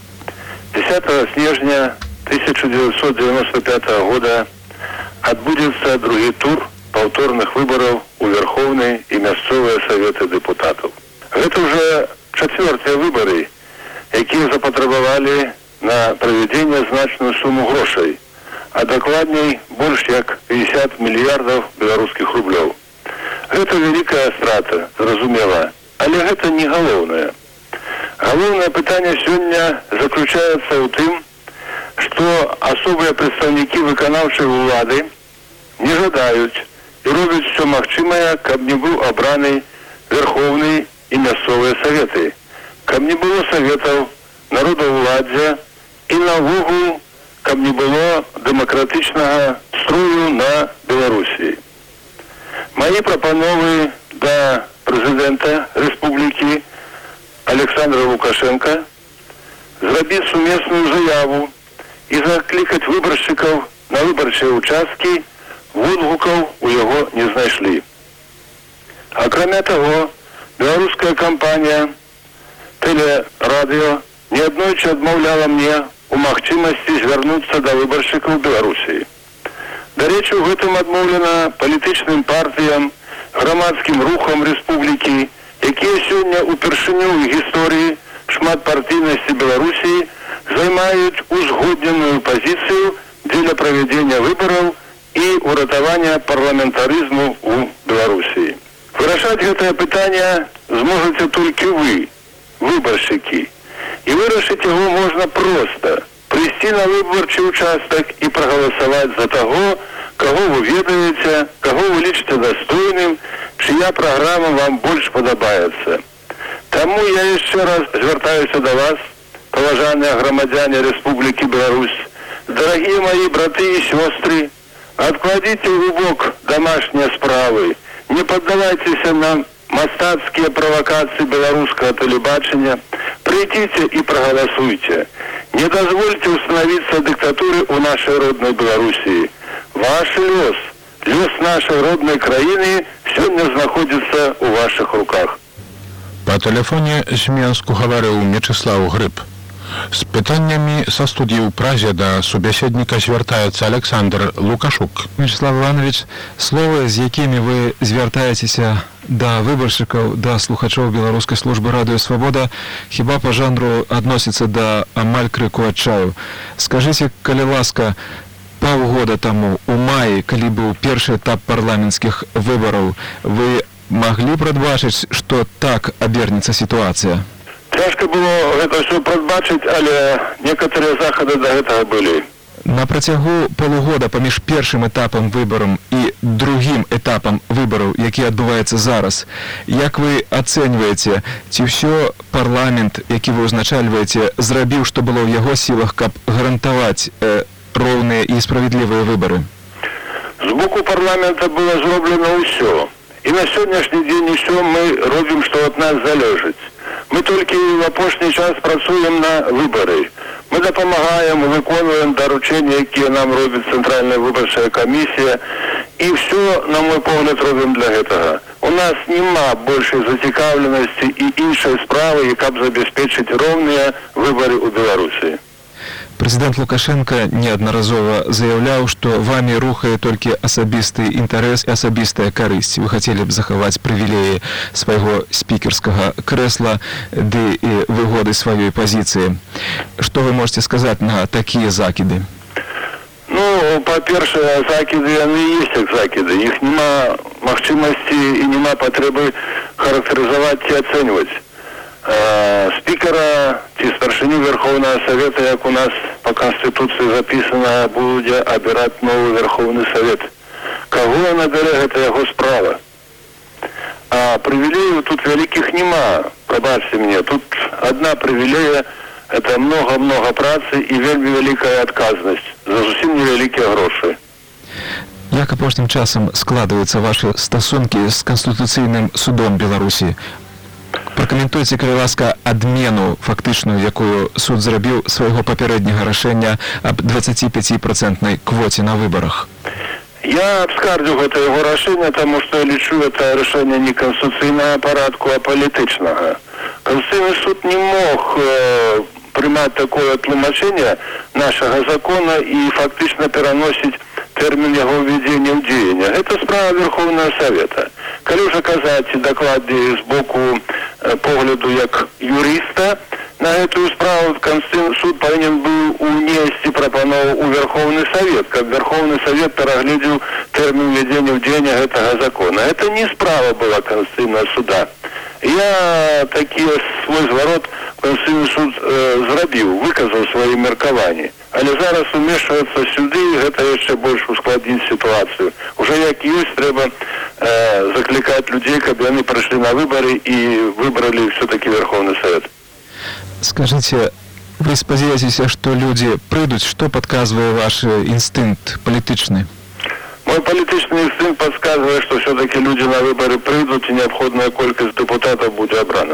дзесятага снежня тысяча девятьсот девяносто пятого года адбудзецца другі тур паўторных выбараў у Верхоўны і мясцовыя саветы дэпутатаў. Гэта ўжо чацвёртыя выбары, якія запатрабавалі на правядзенне значную суму грошай, а дакладней больш як пятьдесят мільярдаў беларускіх рублёў. Гэта вялікая страта, зразумела, але гэта не галоўнае. Галоўнае пытанне сёння заключаецца ў тым, што асобыя прадстаўнікі выканаўчай улады не жадаюць і робяць усё магчымае, каб не быў абраны Верхоўны і мясцовыя саветы, каб не было саветаў народаўладдзя і наогул, каб не было дэмакратычнага строю на Беларусі. Мае прапановы да прэзідэнта рэспублікі Александра Лукашенка зрабіць сумесную заяву і заклікаць выбаршчыкаў на выбарчыя ўчасткі, водгукаў у яго не знайшлі. Акрамя таго, беларуская кампанія «Тэлерадыё» неаднойчы адмаўляла мне у магчымасці звярнуцца да выбаршчыкаў Беларусі. Дарэчы, у гэтым адмоўлена палітычным партыям, грамадскім рухам рэспублікі, якія сёння ўпершыню ў гісторыі шматпартыйнасці Беларусі займаюць узгодненую пазіцыю дзеля правядзення выбараў і ўратавання парламентарызму ў Беларусі. Вырашаць гэтае пытанне зможаце толькі вы, выбаршчыкі. І вырашыць яго можна проста. Прыйсці на выбарчы ўчастак і прагаласаваць за таго, каго вы ведаеце, каго вы лічыце дастойным, чыя праграма вам больш падабаецца. Таму я яшчэ раз звяртаюся да вас, паважаныя грамадзяне Рэспублікі Беларусь, дарагія маі браты і сёстры, адкладзіце ў бок дамашнія справы, не паддавайцеся на мастацкія правакацыі беларускага тэлебачання, прыйдзіце і прагаласуйце. Не дазвольце установіцца дыктатуры ў нашай роднай Беларусі. Ваш лёс, лёс нашай роднай краіны сёння знаходзіцца ў вашых руках. Па тэлефоне з Менску гаварыў Мечыслаў Грыб. З пытаннямі са студіі ў Празе да субяседніка звяртаецца Александр Лукашук. Мечыслав Иванович, словы, з якімі вы звяртаецеся да выбаршчыкаў, да слухачоў беларускай службы «Радыё Свабода», хіба па жанру адносіцца да амаль крыку адчаю. Скажыце, калі ласка, паўгода таму, у маі, калі быў першы этап парламенцкіх выбараў, вы маглі прадбачыць, што так абернецца сітуацыя? Цяжка было гэта ўсё прадбачыць, але некаторыя захады да гэтага былі. На працягу полугода паміж першым этапам выбарам і другім этапам выбараў, які адбываецца зараз, як вы ацэньваеце, ці ўсё парламент, які вы ўзначальваеце, зрабіў, што было ў яго сілах, каб гарантаваць э, роўныя і справядлівыя выбары? З боку парламента было зроблена ўсё. І на сённяшні дзень усё мы робім, што ад нас залежыць. Мы толькі в апошні час працуем на выбары. Мы дапамагаем, выконваем даручэнні, якія нам робіць Цэнтральная выбарчая камісія. І ўсё, на мой погляд, робім для гэтага. У нас няма большай зацікаўленасці і іншай справы, каб забяспечыць роўныя выбары ў Беларусі. Прэзідэнт Лукашенко неаднаразова заяўляў, што вамі рухае толькі асабісты інтарэс і асабістая карысць. Вы хацелі б захаваць прывілеі свайго спікерскага крэсла ды і выгоды сваёй пазіцыі. Што вы можете сказаць на такія закіды? Ну, па-першае, закіды яны і ёсць як закіды. Іх няма магчымасці і няма патрэбы характарызаваць ці ацэньваць. Спікера ці старшыню Верховнага Савета, як у нас па Канстытуцыі запісана, будзе абіраць новы Верховны Савет. Каго ён абярэ, гэта яго справа. А прывілеяў тут вялікіх няма, прабачце мне. Тут адна прывілея – это много-много працы і вельмі вялікая адказнасць за зусім невялікія грошы. Як апошнім часам складваюцца вашы стасункі з Канстытуцыйным судом Беларусі? Пракаментуйце, калі ласка, адмену фактычную, якую суд зрабіў свайго папярэдняга рашэння аб дваццаціпяціпрацэнтнай квоце на выбарах. Я абскардзю гэта яго рашэнне, таму што я лічу гэта рашэнне не канстытуцыйнага парадку, а палітычнага. Конституционный суд не мог э, принимать такое тлумачение нашего закона и фактично переносить термин его введения в деяние. Это справа Верховного Совета. Коли уже казать докладе с боку э, погляду як юриста, на эту справу Конституционный суд повинен был унести пропанову у Верховный Совет, как Верховный Совет переглядел термин введения в деяние этого закона. Это не справа была Конституционного суда. Я такі свой зворот Конституційний суд э, зрабіў, выказаў свае меркаванні. Але зараз умешвацца сюды, гэта яшчэ больш ускладніць сітуацыю. Уже як ёсць, трэба э, заклікаць людзей, каб яны прыйшлі на выбары і выбралі все-таки Верховны Совет. Скажите, вы спадзяецеся, што людзі прыйдуць, што падказвае ваш інстынкт палітычны? Мой палітычны інстынкт подсказывает, что все-таки люди на выборы придут и необходимая колькость депутатов будет обрана.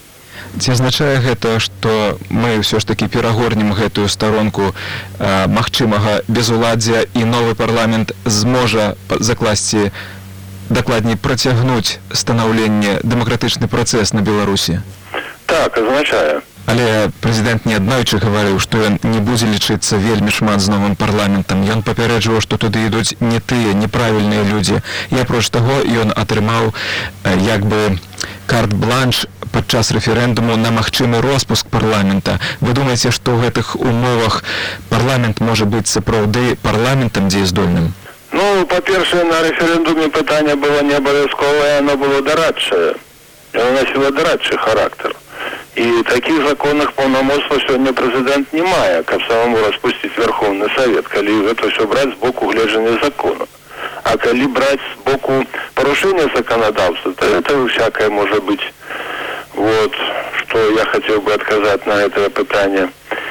Ці азначае гэта, што мы ўсё ж такі перагорнем гэтую старонку э, магчымага безуладдзя і новы парламент зможа закласці, дакладней працягнуць станаўленне дэмакратычны працэс на Беларусі? Так, азначае. Але прэзідэнт неаднойчы гаварыў, што ён не будзе лічыцца вельмі шмат з новым парламентам. Ён папярэджваў, што туды ідуць не тыя, неправільныя людзі. І апроч таго, ён атрымаў як бы карт-бланш падчас рэферэндуму на магчымы роспуск парламента. Вы думаеце, што ў гэтых умовах парламент можа быць сапраўды парламентам дзеяздольным? Ну, па-першае, на рэферэндуме пытанне было не абавязковае, оно было дорадчае. Оно носило дорадчы характар. И таких законных полномочий сегодня президент не мае, как самому распустить Верховный Совет, коли это все брать с боку гледжения закона. А коли брать с боку порушения законодавства, то это всякое может быть. Вот, что я хотел бы отказать на это питание.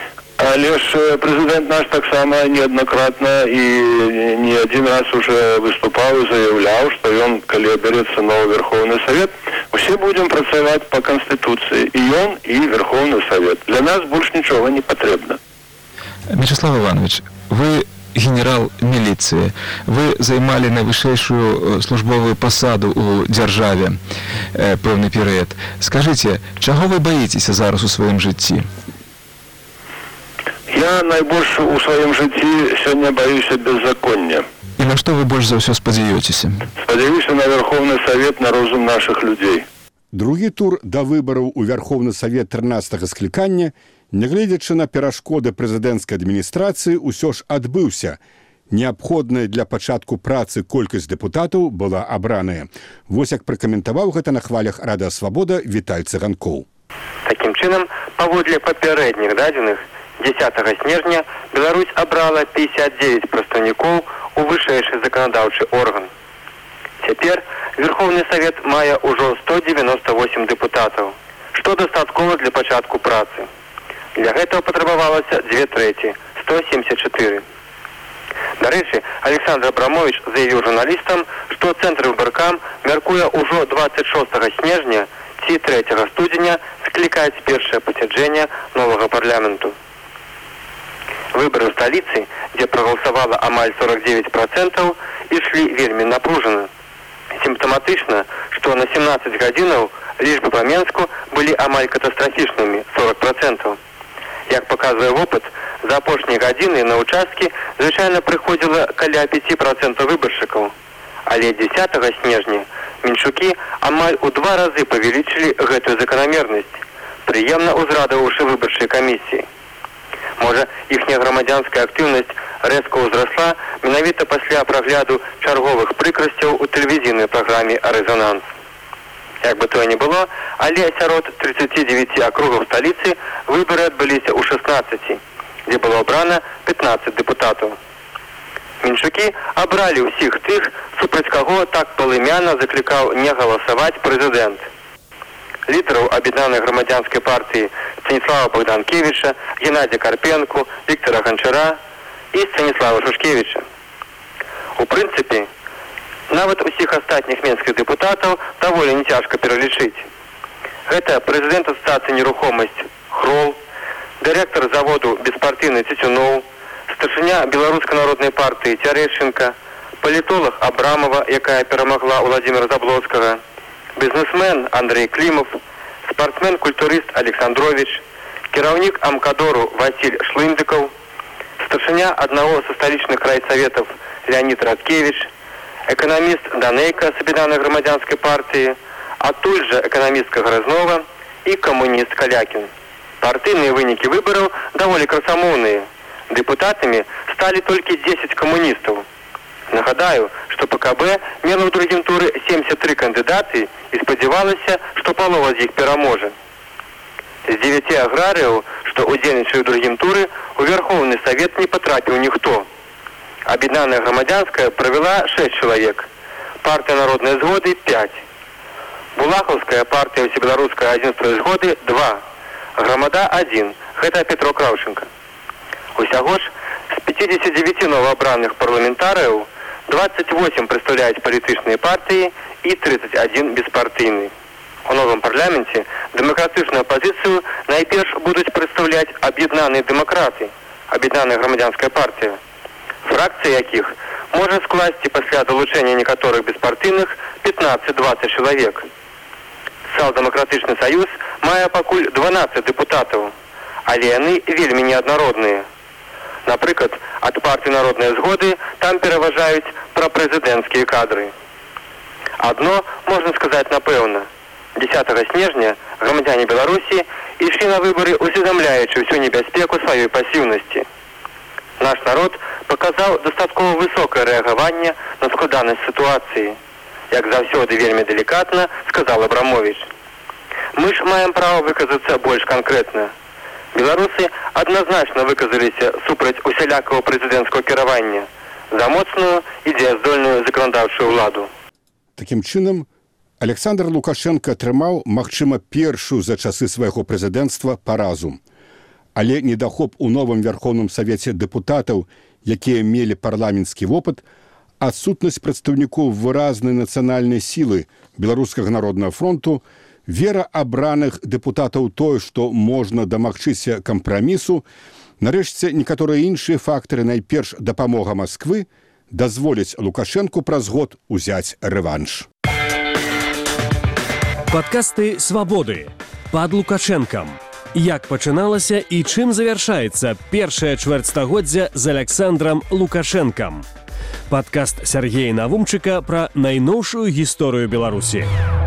Але ж президент наш так само неоднократно и не один раз уже выступал и заявлял, что он, коли берется новый Верховный Совет, все будем працевать по Конституции. И он, и Верховный Совет. Для нас больше ничего не потребно. Мячеслав Иванович, вы генерал милиции. Вы займали найвышэйшую службовую посаду у дзяржаве э, пэўны перыяд. Скажите, чаго вы боитесь зараз у сваім жыцці? Я найбольш у сваім жыцці сёння баюся беззаконня. І на што вы больш за ўсё спадзяёцеся? Спадзяюся на Верховны Савет, на розум нашых людзей. Другі тур да выбараў у Верховны Савет трынаццатага склікання, нягледзячы на перашкоды прэзідэнцкай адміністрацыі, усё ж адбыўся. Неабходная для пачатку працы колькасць дэпутатаў была абраная. Вось як пракаментаваў гэта на хвалях Радыё Свабода Віталь Цыганкоў. Такім чынам, паводле папярэдніх дадзеных, дзесятага снежня Беларусь абрала пятьдесят девять прадстаўнікоў у вышэйшы заканадаўчы орган. Цяпер Верховны Савет мае ўжо сто девяносто восемь дэпутатаў, што дастаткова для пачатку працы. Для гэтага патрабавалася две трэці, сто семьдесят четыре. Дарэчы, Александр Абрамович заявіў журналістам, што цэнтр выбаркам мяркуе ўжо двадцать шостага снежня ці трэцяга студзеня склікаць першае пасяджэнне новага парламенту. Выборы в столице, где проголосовало амаль сорок девять процентов, и шли вельмі напруженно. Симптоматично, что на семнадцать гадзінаў лічбы по Менску были амаль катастрофичными, сорок процентов. Як показывает опыт, За апошнія гадзіны на ўчасткі звычайна прыходзіла каля пяць працэнтаў выбаршчыкаў. Але дзесятага снежня меншукі амаль у два разы павялічылі гэтую заканамернасць, прыемна ўзрадаваўшы выбарчай камісіі. Можа, іхняя грамадзянская актыўнасць рэзка ўзрасла менавіта пасля прагляду чарговых прыкрасцяў у тэлевізійнай праграме «Рэзананс». Як бы то ни было, але сярод тридцати девяти округов столицы выборы отбылись у шестнадцати, где было обрано пятнадцать депутатов. Меншуки обрали усіх тых, супраць каго так полымяна закликал не голосовать президент. Лидеров объединенной громадянской партии Станислава Богданкевича, Геннадия Карпенко, Виктора Гончара и Станислава Шушкевича. У прынцыпе, нават усіх астатніх менскіх дэпутатаў даволі не цяжка пералічыць. Гэта прэзідэнт ассоцыяцыі нерухомасць Хрол, дырэктар заводу беспартыйны Цецюноў, старшыня Беларускай народнай партыі Цярэшчынка, палітолог Абрамова, якая перамагла Владимира Заблоцкага, бізнесмен Андрей Климов, спартсмен-культурыст Александрович, кіраўнік Амкадору Василь Шлындыкаў, старшыня аднаго са сталічных райсаветаў Леонид Радкевич, экономист Данейка с объединенной громадянской партии, а тут же экономистка Грознова и коммунист Калякин. Партийные выники выборов довольно красомовные. Депутатами стали только десять коммунистов. Нагадаю, что ПКБ мела в другим туре семьдесят три кандидаты и сподевалась, что полова из них пераможа. З девяти аграріев, что удзельнічали в другим туре, у Верховный Совет не потрапил никто. Объединенная громадянская провела шесть человек. Партия народной згоды – пять. Булаховская партия Всебелорусское единство згоды – два. Громада – один. Это Петро Кравченко. Усяго ж с пятидесяти девяти новообранных парламентариев двадцать восемь представляют политические партии и тридцать один беспартийные. У новом парламенте демократичную оппозицию найперш будут представлять объединенные демократы, объединенная громадянская партия. Фракції яких може скласти після долучення некоторих безпартійних пятнадцать-двадцать чоловік. Соціал-демократичний союз має покуль дванадцять депутатів, але вони вельми неоднородні. Наприклад, від партії народної згоди там переважають пропрезидентські кадри. Одно можна сказати напевно. десятого снежня громадяни Білорусі йшли на вибори, усвідомляючи всю небезпеку своєї пасивності. Наш народ показав достатково високе реагування на складаність ситуації, як завсёды вельми делікатно сказав Абрамович. Ми ж маємо право виказатися більш конкретно. Білоруси однозначно виказалися супраць усялякого президентського керування за моцную і дзеяздольную законодавчую владу. Таким чынам, Александр Лукашенко атрымаў, магчыма, першую за часы свайго прэзідэнцтва паразу. Але недахоп у новым Верховным Савеце дэпутатаў, якія мелі парламенtsкі вопыт, адсутнасць прадстаўнікоў выразнай нацыянальнай сілы Беларускага народнага фронту, вера абраных дэпутатаў той, што можна дамагчыся кампрамісу, нарэшце некаторыя іншыя фактары, найперш дапамога Масквы, дазволяць Лукашенку праз год узяць рэванш. Падкасты «Свабоды» пад Лукашэнкам. Як пачыналася і чым завяршаецца першае чвэрцьстагоддзя з Александрам Лукашэнкам. Падкаст Сергея Навумчыка пра найноўшую гісторыю Беларусі.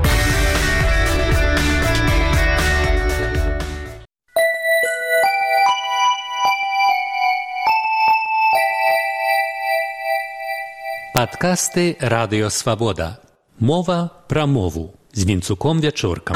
Падкасты «Радыё Свабода». Мова пра мову з Вінцуком Вячоркам.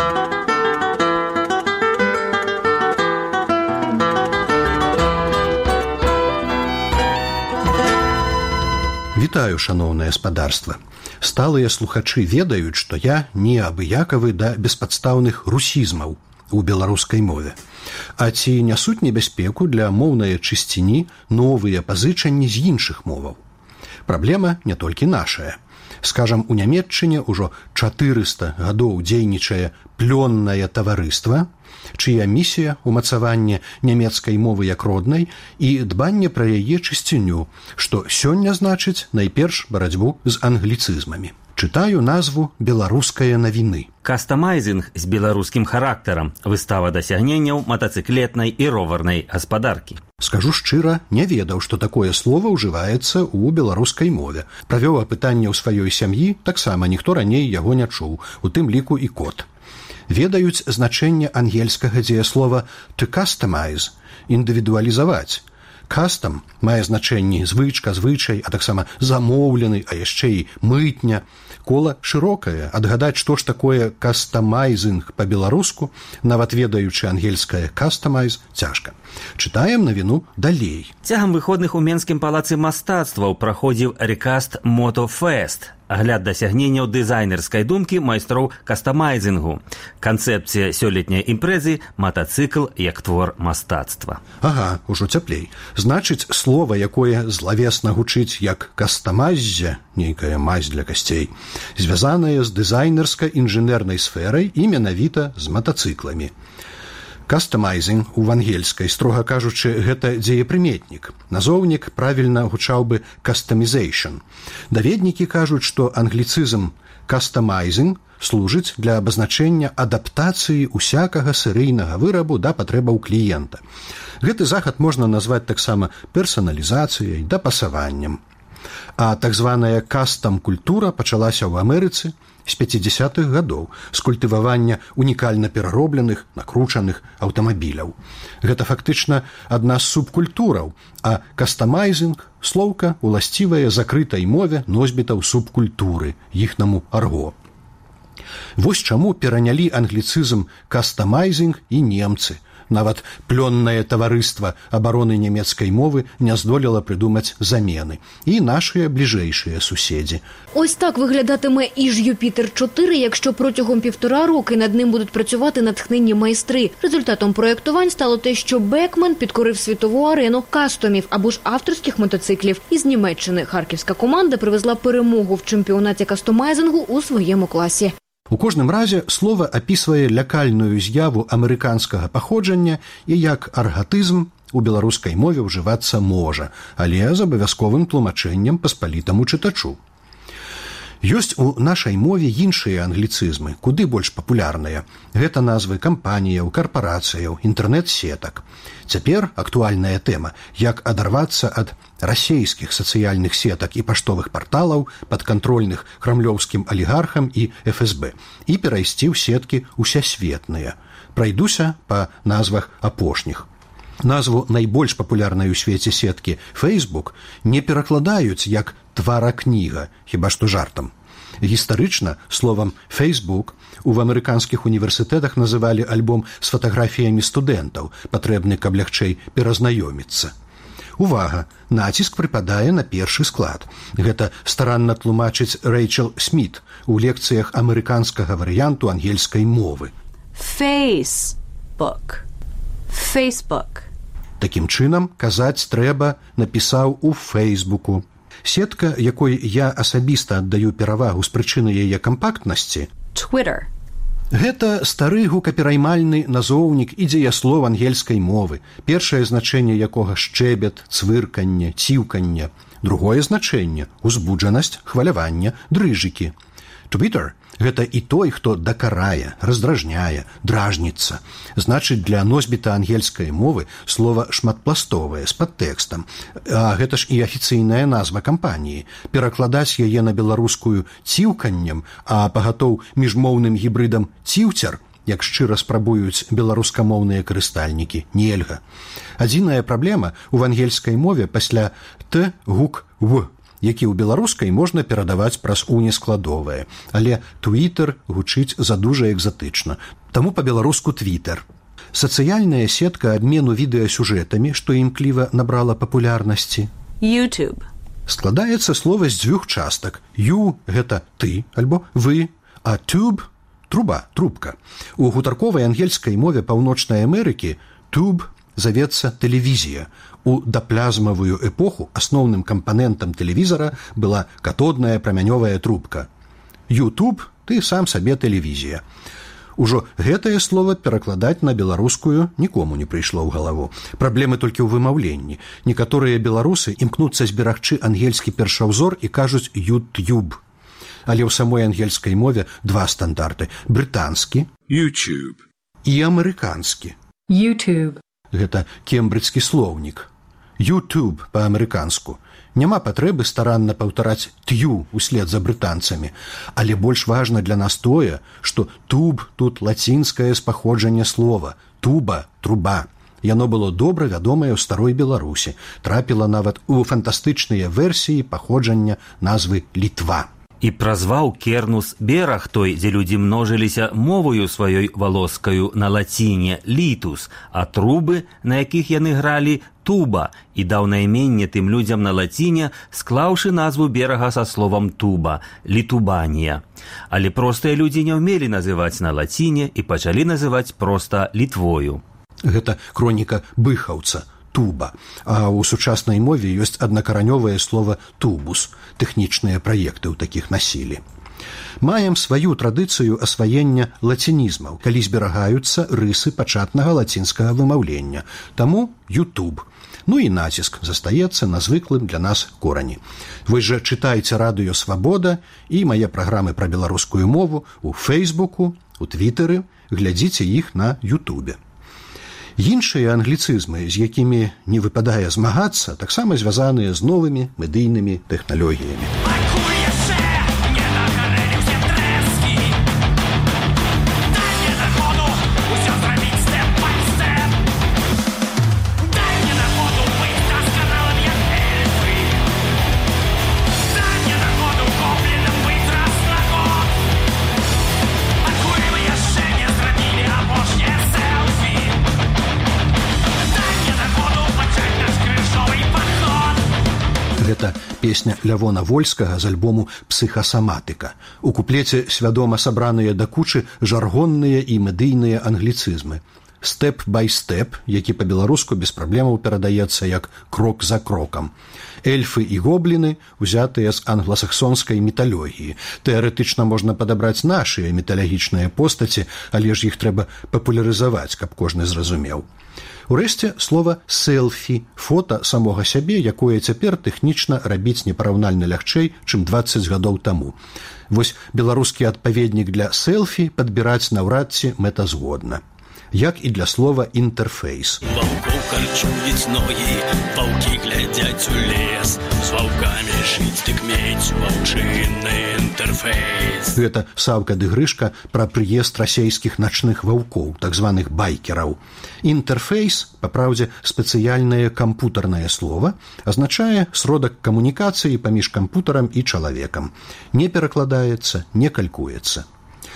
Вітаю, шаноўнае спадарства. Сталыя слухачы ведаюць, што я не абыякавы да беспадстаўных русізмаў у беларускай мове. А ці нясуць небяспеку для моўнай чысціні новыя пазычанні з іншых моваў? Праблема не толькі нашая. Скажам, у Нямецчыне ўжо чатырыста гадоў дзейнічае плённае таварыства, чыя місія умацаванне нямецкай мовы як роднай і дбанне пра яе чысціню, што сёння значыць найперш барацьбу з англіцызмамі. Чытаю назву «Беларускае навіны». Кастамайзінг з беларускім характарам, выстава дасягненняў матацыклетнай і роварнай гаспадаркі. Скажу шчыра, не ведаў, што такое слова ўжываецца ў беларускай мове. Правёў апытанне ў сваёй сям'і, таксама ніхто раней яго не чуў, у тым ліку і кот. Ведаюць значэнне ангельскага дзеяслова «to customize» – індывідуалізаваць. Кастам мае значэнні звычка, звычай, а таксама замоўлены, а яшчэ і мытня. Кола шырокае, адгадаць, што ж такое кастамайзінг па-беларуску, нават ведаючы ангельскае «кастамайз», цяжка. Чытаем навіну далей. Цягам выходных у Менскім палацы мастацтваў праходзіў рекаст Мотофест, агляд дасягненняў дызайнерскай думкі майстроў кастамайзінгу. Канцэпцыя сёлетняй імпрэзы – матацыкл як твор мастацтва. Ага, ужо цяплей. Значыць, слова, якое злавесна гучыць як кастамайззе, нейкая мазь для касцей, звязанае з дызайнерска-інжынернай сферай і менавіта з матацыкламі. Кастамайзінг у ангельскай, строга кажучы, гэта дзеепрыметнік. Назоўнік правільна гучаў бы «кастамізейшн». Даведнікі кажуць, што англіцызм «кастамайзінг» служыць для абазначэння адаптацыі усякага серыйнага вырабу да патрэбаў кліента. Гэты захад можна назваць таксама персаналізацыяй, дапасаваннем. А так званая кастам-культура пачалася ў Амерыцы з пяцідзясятых гадоў з культывавання унікальна пераробленых, накручаных аўтамабіляў. Гэта фактычна адна з субкультураў, а кастамайзінг – слоўка, уласцівая закрытай мове носьбітаў субкультуры, іхнаму арго. Вось чаму перанялі англіцызм кастамайзінг і немцы. Нават плённае таварыства абароны нямецкай мовы не здолела прыдумаць замены. І нашыя бліжэйшыя суседзі. Ось так виглядатиме і ж Юпітер чотири, якщо протягом півтора роки над ним будуть працювати натхненні майстри. Результатом проєктувань стало те, що Бекмен підкорив світову арену кастомів або ж авторських мотоциклів. Із Німеччини харківська команда привезла перемогу в чемпіонаті кастомайзингу у своєму класі. У кожным разе слова апісвае лякальную з'яву амерыканскага паходжання і як аргатызм у беларускай мове ўжывацца можа, але з абавязковым тлумачэннем паспалітаму чытачу. Ёсць у нашай мове іншыя англіцызмы, куды больш папулярныя. Гэта назвы кампаніяў, карпарацыяў, інтэрнэт-сетак. Цяпер актуальная тэма, як адарвацца ад расейскіх сацыяльных сетак і паштовых парталаў падкантрольных крамлёўскім алігархам і эф эс бэ і перайсці ў сеткі усесветныя. Прайдуся па назвах апошніх. Назву найбольш папулярнай у свеце сеткі Facebook не перакладаюць як тваракніга, хіба што жартам. Гістарычна словам Facebook у амерыканскіх універсітэтах называлі альбом з фатаграфіямі студэнтаў, патрэбны, каб лягчэй перазнаёміцца. Увага! Націск прыпадае на першы склад. Гэта старанна тлумачыць Рэйчел Сміт у лекцыях амерыканскага варыянту ангельскай мовы. Facebook. Facebook. Такім чынам, казаць трэба напісаў у Фейсбуку. Сетка, якой я асабіста аддаю перавагу з прычыны яе кампактнасці – Twitter. Гэта стары гукапераймальны назоўнік і дзеяслов ангельскай мовы, першае значэнне якога шчэбет, цвырканне, ціўканне, другое значэнне – узбуджанасць, хваляванне, дрыжыкі. Twitter – гэта і той, хто дакарае, раздражняе, дражніцца. Значыць, для носьбіта ангельскай мовы слова шматпластовае, з падтэкстам. А гэта ж і афіцыйная назва кампаніі. Перакладаць яе на беларускую ціўканнем, а пагатоў міжмоўным гібрыдам ціўцер, як шчыра спрабуюць беларускамоўныя карыстальнікі, нельга. Адзіная праблема ў ангельскай мове пасля «т» гук «в», які ў беларускай можна перадаваць праз унескладовае, але Twitter гучыць задужа экзатычна, таму па-беларуску Twitter. Сацыяльная сетка абмену відэасюжэтамі, што імкліва набрала папулярнасці. YouTube. Складаецца слова з дзвюх частак. You – гэта ты, альбо вы, а tube – труба, трубка. У гутарковай ангельскай мове Паўночнай Амерыкі tube завецца тэлевізія. У даплязмавую эпоху асноўным кампанентам тэлевізара была катодная прамянёвая трубка. YouTube – ты сам сабе тэлевізія. Ужо гэтае слово перакладаць на беларускую нікому не прыйшло ў галаву. Праблемы толькі ў вымаўленні. Некаторыя беларусы імкнуцца зберагчы ангельскі першаўзор і кажуць YouTube. Але ў самой ангельскай мове два стандарты – брытанскі YouTube і амерыканскі. YouTube. Гэта кембриджскі слоўнік. YouTube па-амерыканску. Няма патрэбы старанна паўтараць «тю» услед за брытанцамі, але больш важна для нас тое, што «туб» тут лацінскае з паходжання слова, «туба» – «труба». Яно было добра вядомае ў старой Беларусі, трапіла нават у фантастычныя версіі паходжання назвы «Літва». І празваў Кернус бераг той, дзе людзі множыліся мовою сваёй валоскаю на лаціне «літус», а трубы, на якіх яны гралі, «туба», і даў найменне тым людзям на лаціне, склаўшы назву берага са словам «туба» – «літубанія». Але простыя людзі не ўмелі называць на лаціне і пачалі называць проста «літвою». Гэта хроніка быхаўца, туба, а ў сучаснай мове ёсць аднакаранёвае слова «тубус», тэхнічныя праекты ў такіх насілі. Маем сваю традыцыю асваення лацінізмаў, калі зберагаюцца рысы пачатнага лацінскага вымаўлення, таму YouTube. Ну і націск застаецца на звыклым для нас корані. Вы жа чытайце радыё «Свабода» і мае праграмы пра беларускую мову ў Фейсбуку, у Твітэры, глядзіце іх на Ютубе. Іншыя англіцызмы, з якімі не выпадае змагацца, таксама звязаныя з новымі медыйнымі тэхналогіямі. Гэта песня Лявона Вольскага з альбому «Псіхасаматыка». У куплеце свядома сабраныя да кучы жаргонныя і медыйныя англіцызмы. «Степ бай степ», які па-беларуску без праблемаў перадаецца як «крок за крокам». Эльфы і гобліны узятыя з англасаксонскай міталогіі. Тэарэтычна можна падабраць нашыя міталагічныя постаці, але ж іх трэба папулярызаваць, каб кожны зразумеў. Урэшце, слова «селфі» – фота самога сябе, якое цяпер тэхнічна рабіць непараўнальна лягчэй, чым дваццаць гадоў таму. Вось беларускі адпаведнік для селфі падбіраць наўрад ці мэтазгодна. Як і для слова «інтэрфейс». Ваўкоў карчуюць ногі, ваўкі глядзяць у лес, з ваўкамі жыць дык мець ваўчынны інтэрфейс. Гэта Саўка ды Грышка пра прыезд расейскіх начных ваўкоў, так званых байкераў. Інтэрфейс, папраўдзе, спецыяльнае кампутарнае слова, азначае сродак камунікацыі паміж кампутарам і чалавекам. Не перакладаецца, не калькуецца.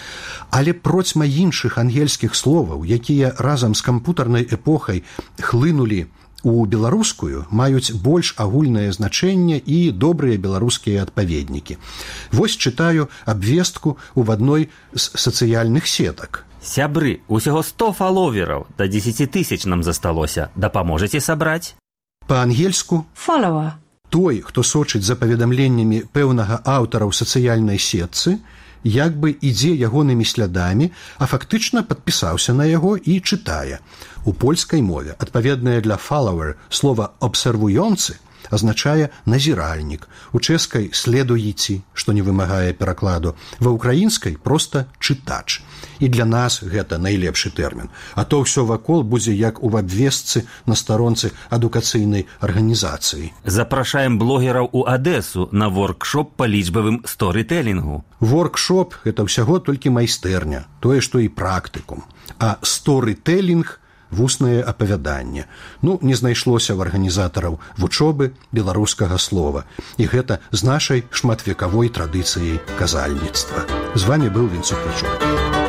Але процьма іншых ангельскіх словаў, якія разам з кампутарнай эпохай хлынулі у беларускую, маюць больш агульнае значэнне і добрыя беларускія адпаведнікі. Вось чытаю абвестку ў адной з сацыяльных сетак. Сябры, усяго сто фаловераў, да дзесяці тысяч нам засталося. Дапаможаце сабраць? Па-ангельску Follower. Той, хто сочыць за паведамленнямі пэўнага аўтара ў сацыяльнай сетцы, як бы ідзе ягонымі слядамі, а фактычна падпісаўся на яго і чытае. У польскай мове адпаведнае для «follower» слова «абсервуёнцы» азначае «назіральнік», у чэшскай «следуйці», што не вымагае перакладу, ва ўкраінскай проста «чытач». І для нас гэта найлепшы тэрмін. А то ўсё вакол будзе як у абвестцы на старонцы адукацыйнай арганізацыі. Запрашаем блогераў у Адэсу на воркшоп па лічбавым сторытэлінгу. Воркшоп – гэта ўсяго толькі майстэрня, тое, што і практыкум. А сторытэлінг – вуснае апавяданне. Ну, не знайшлося ў арганізатараў вучобы беларускага слова. І гэта з нашай шматвекавой традыцыяй казальніцтва. З вами быў Вінцук Пячук.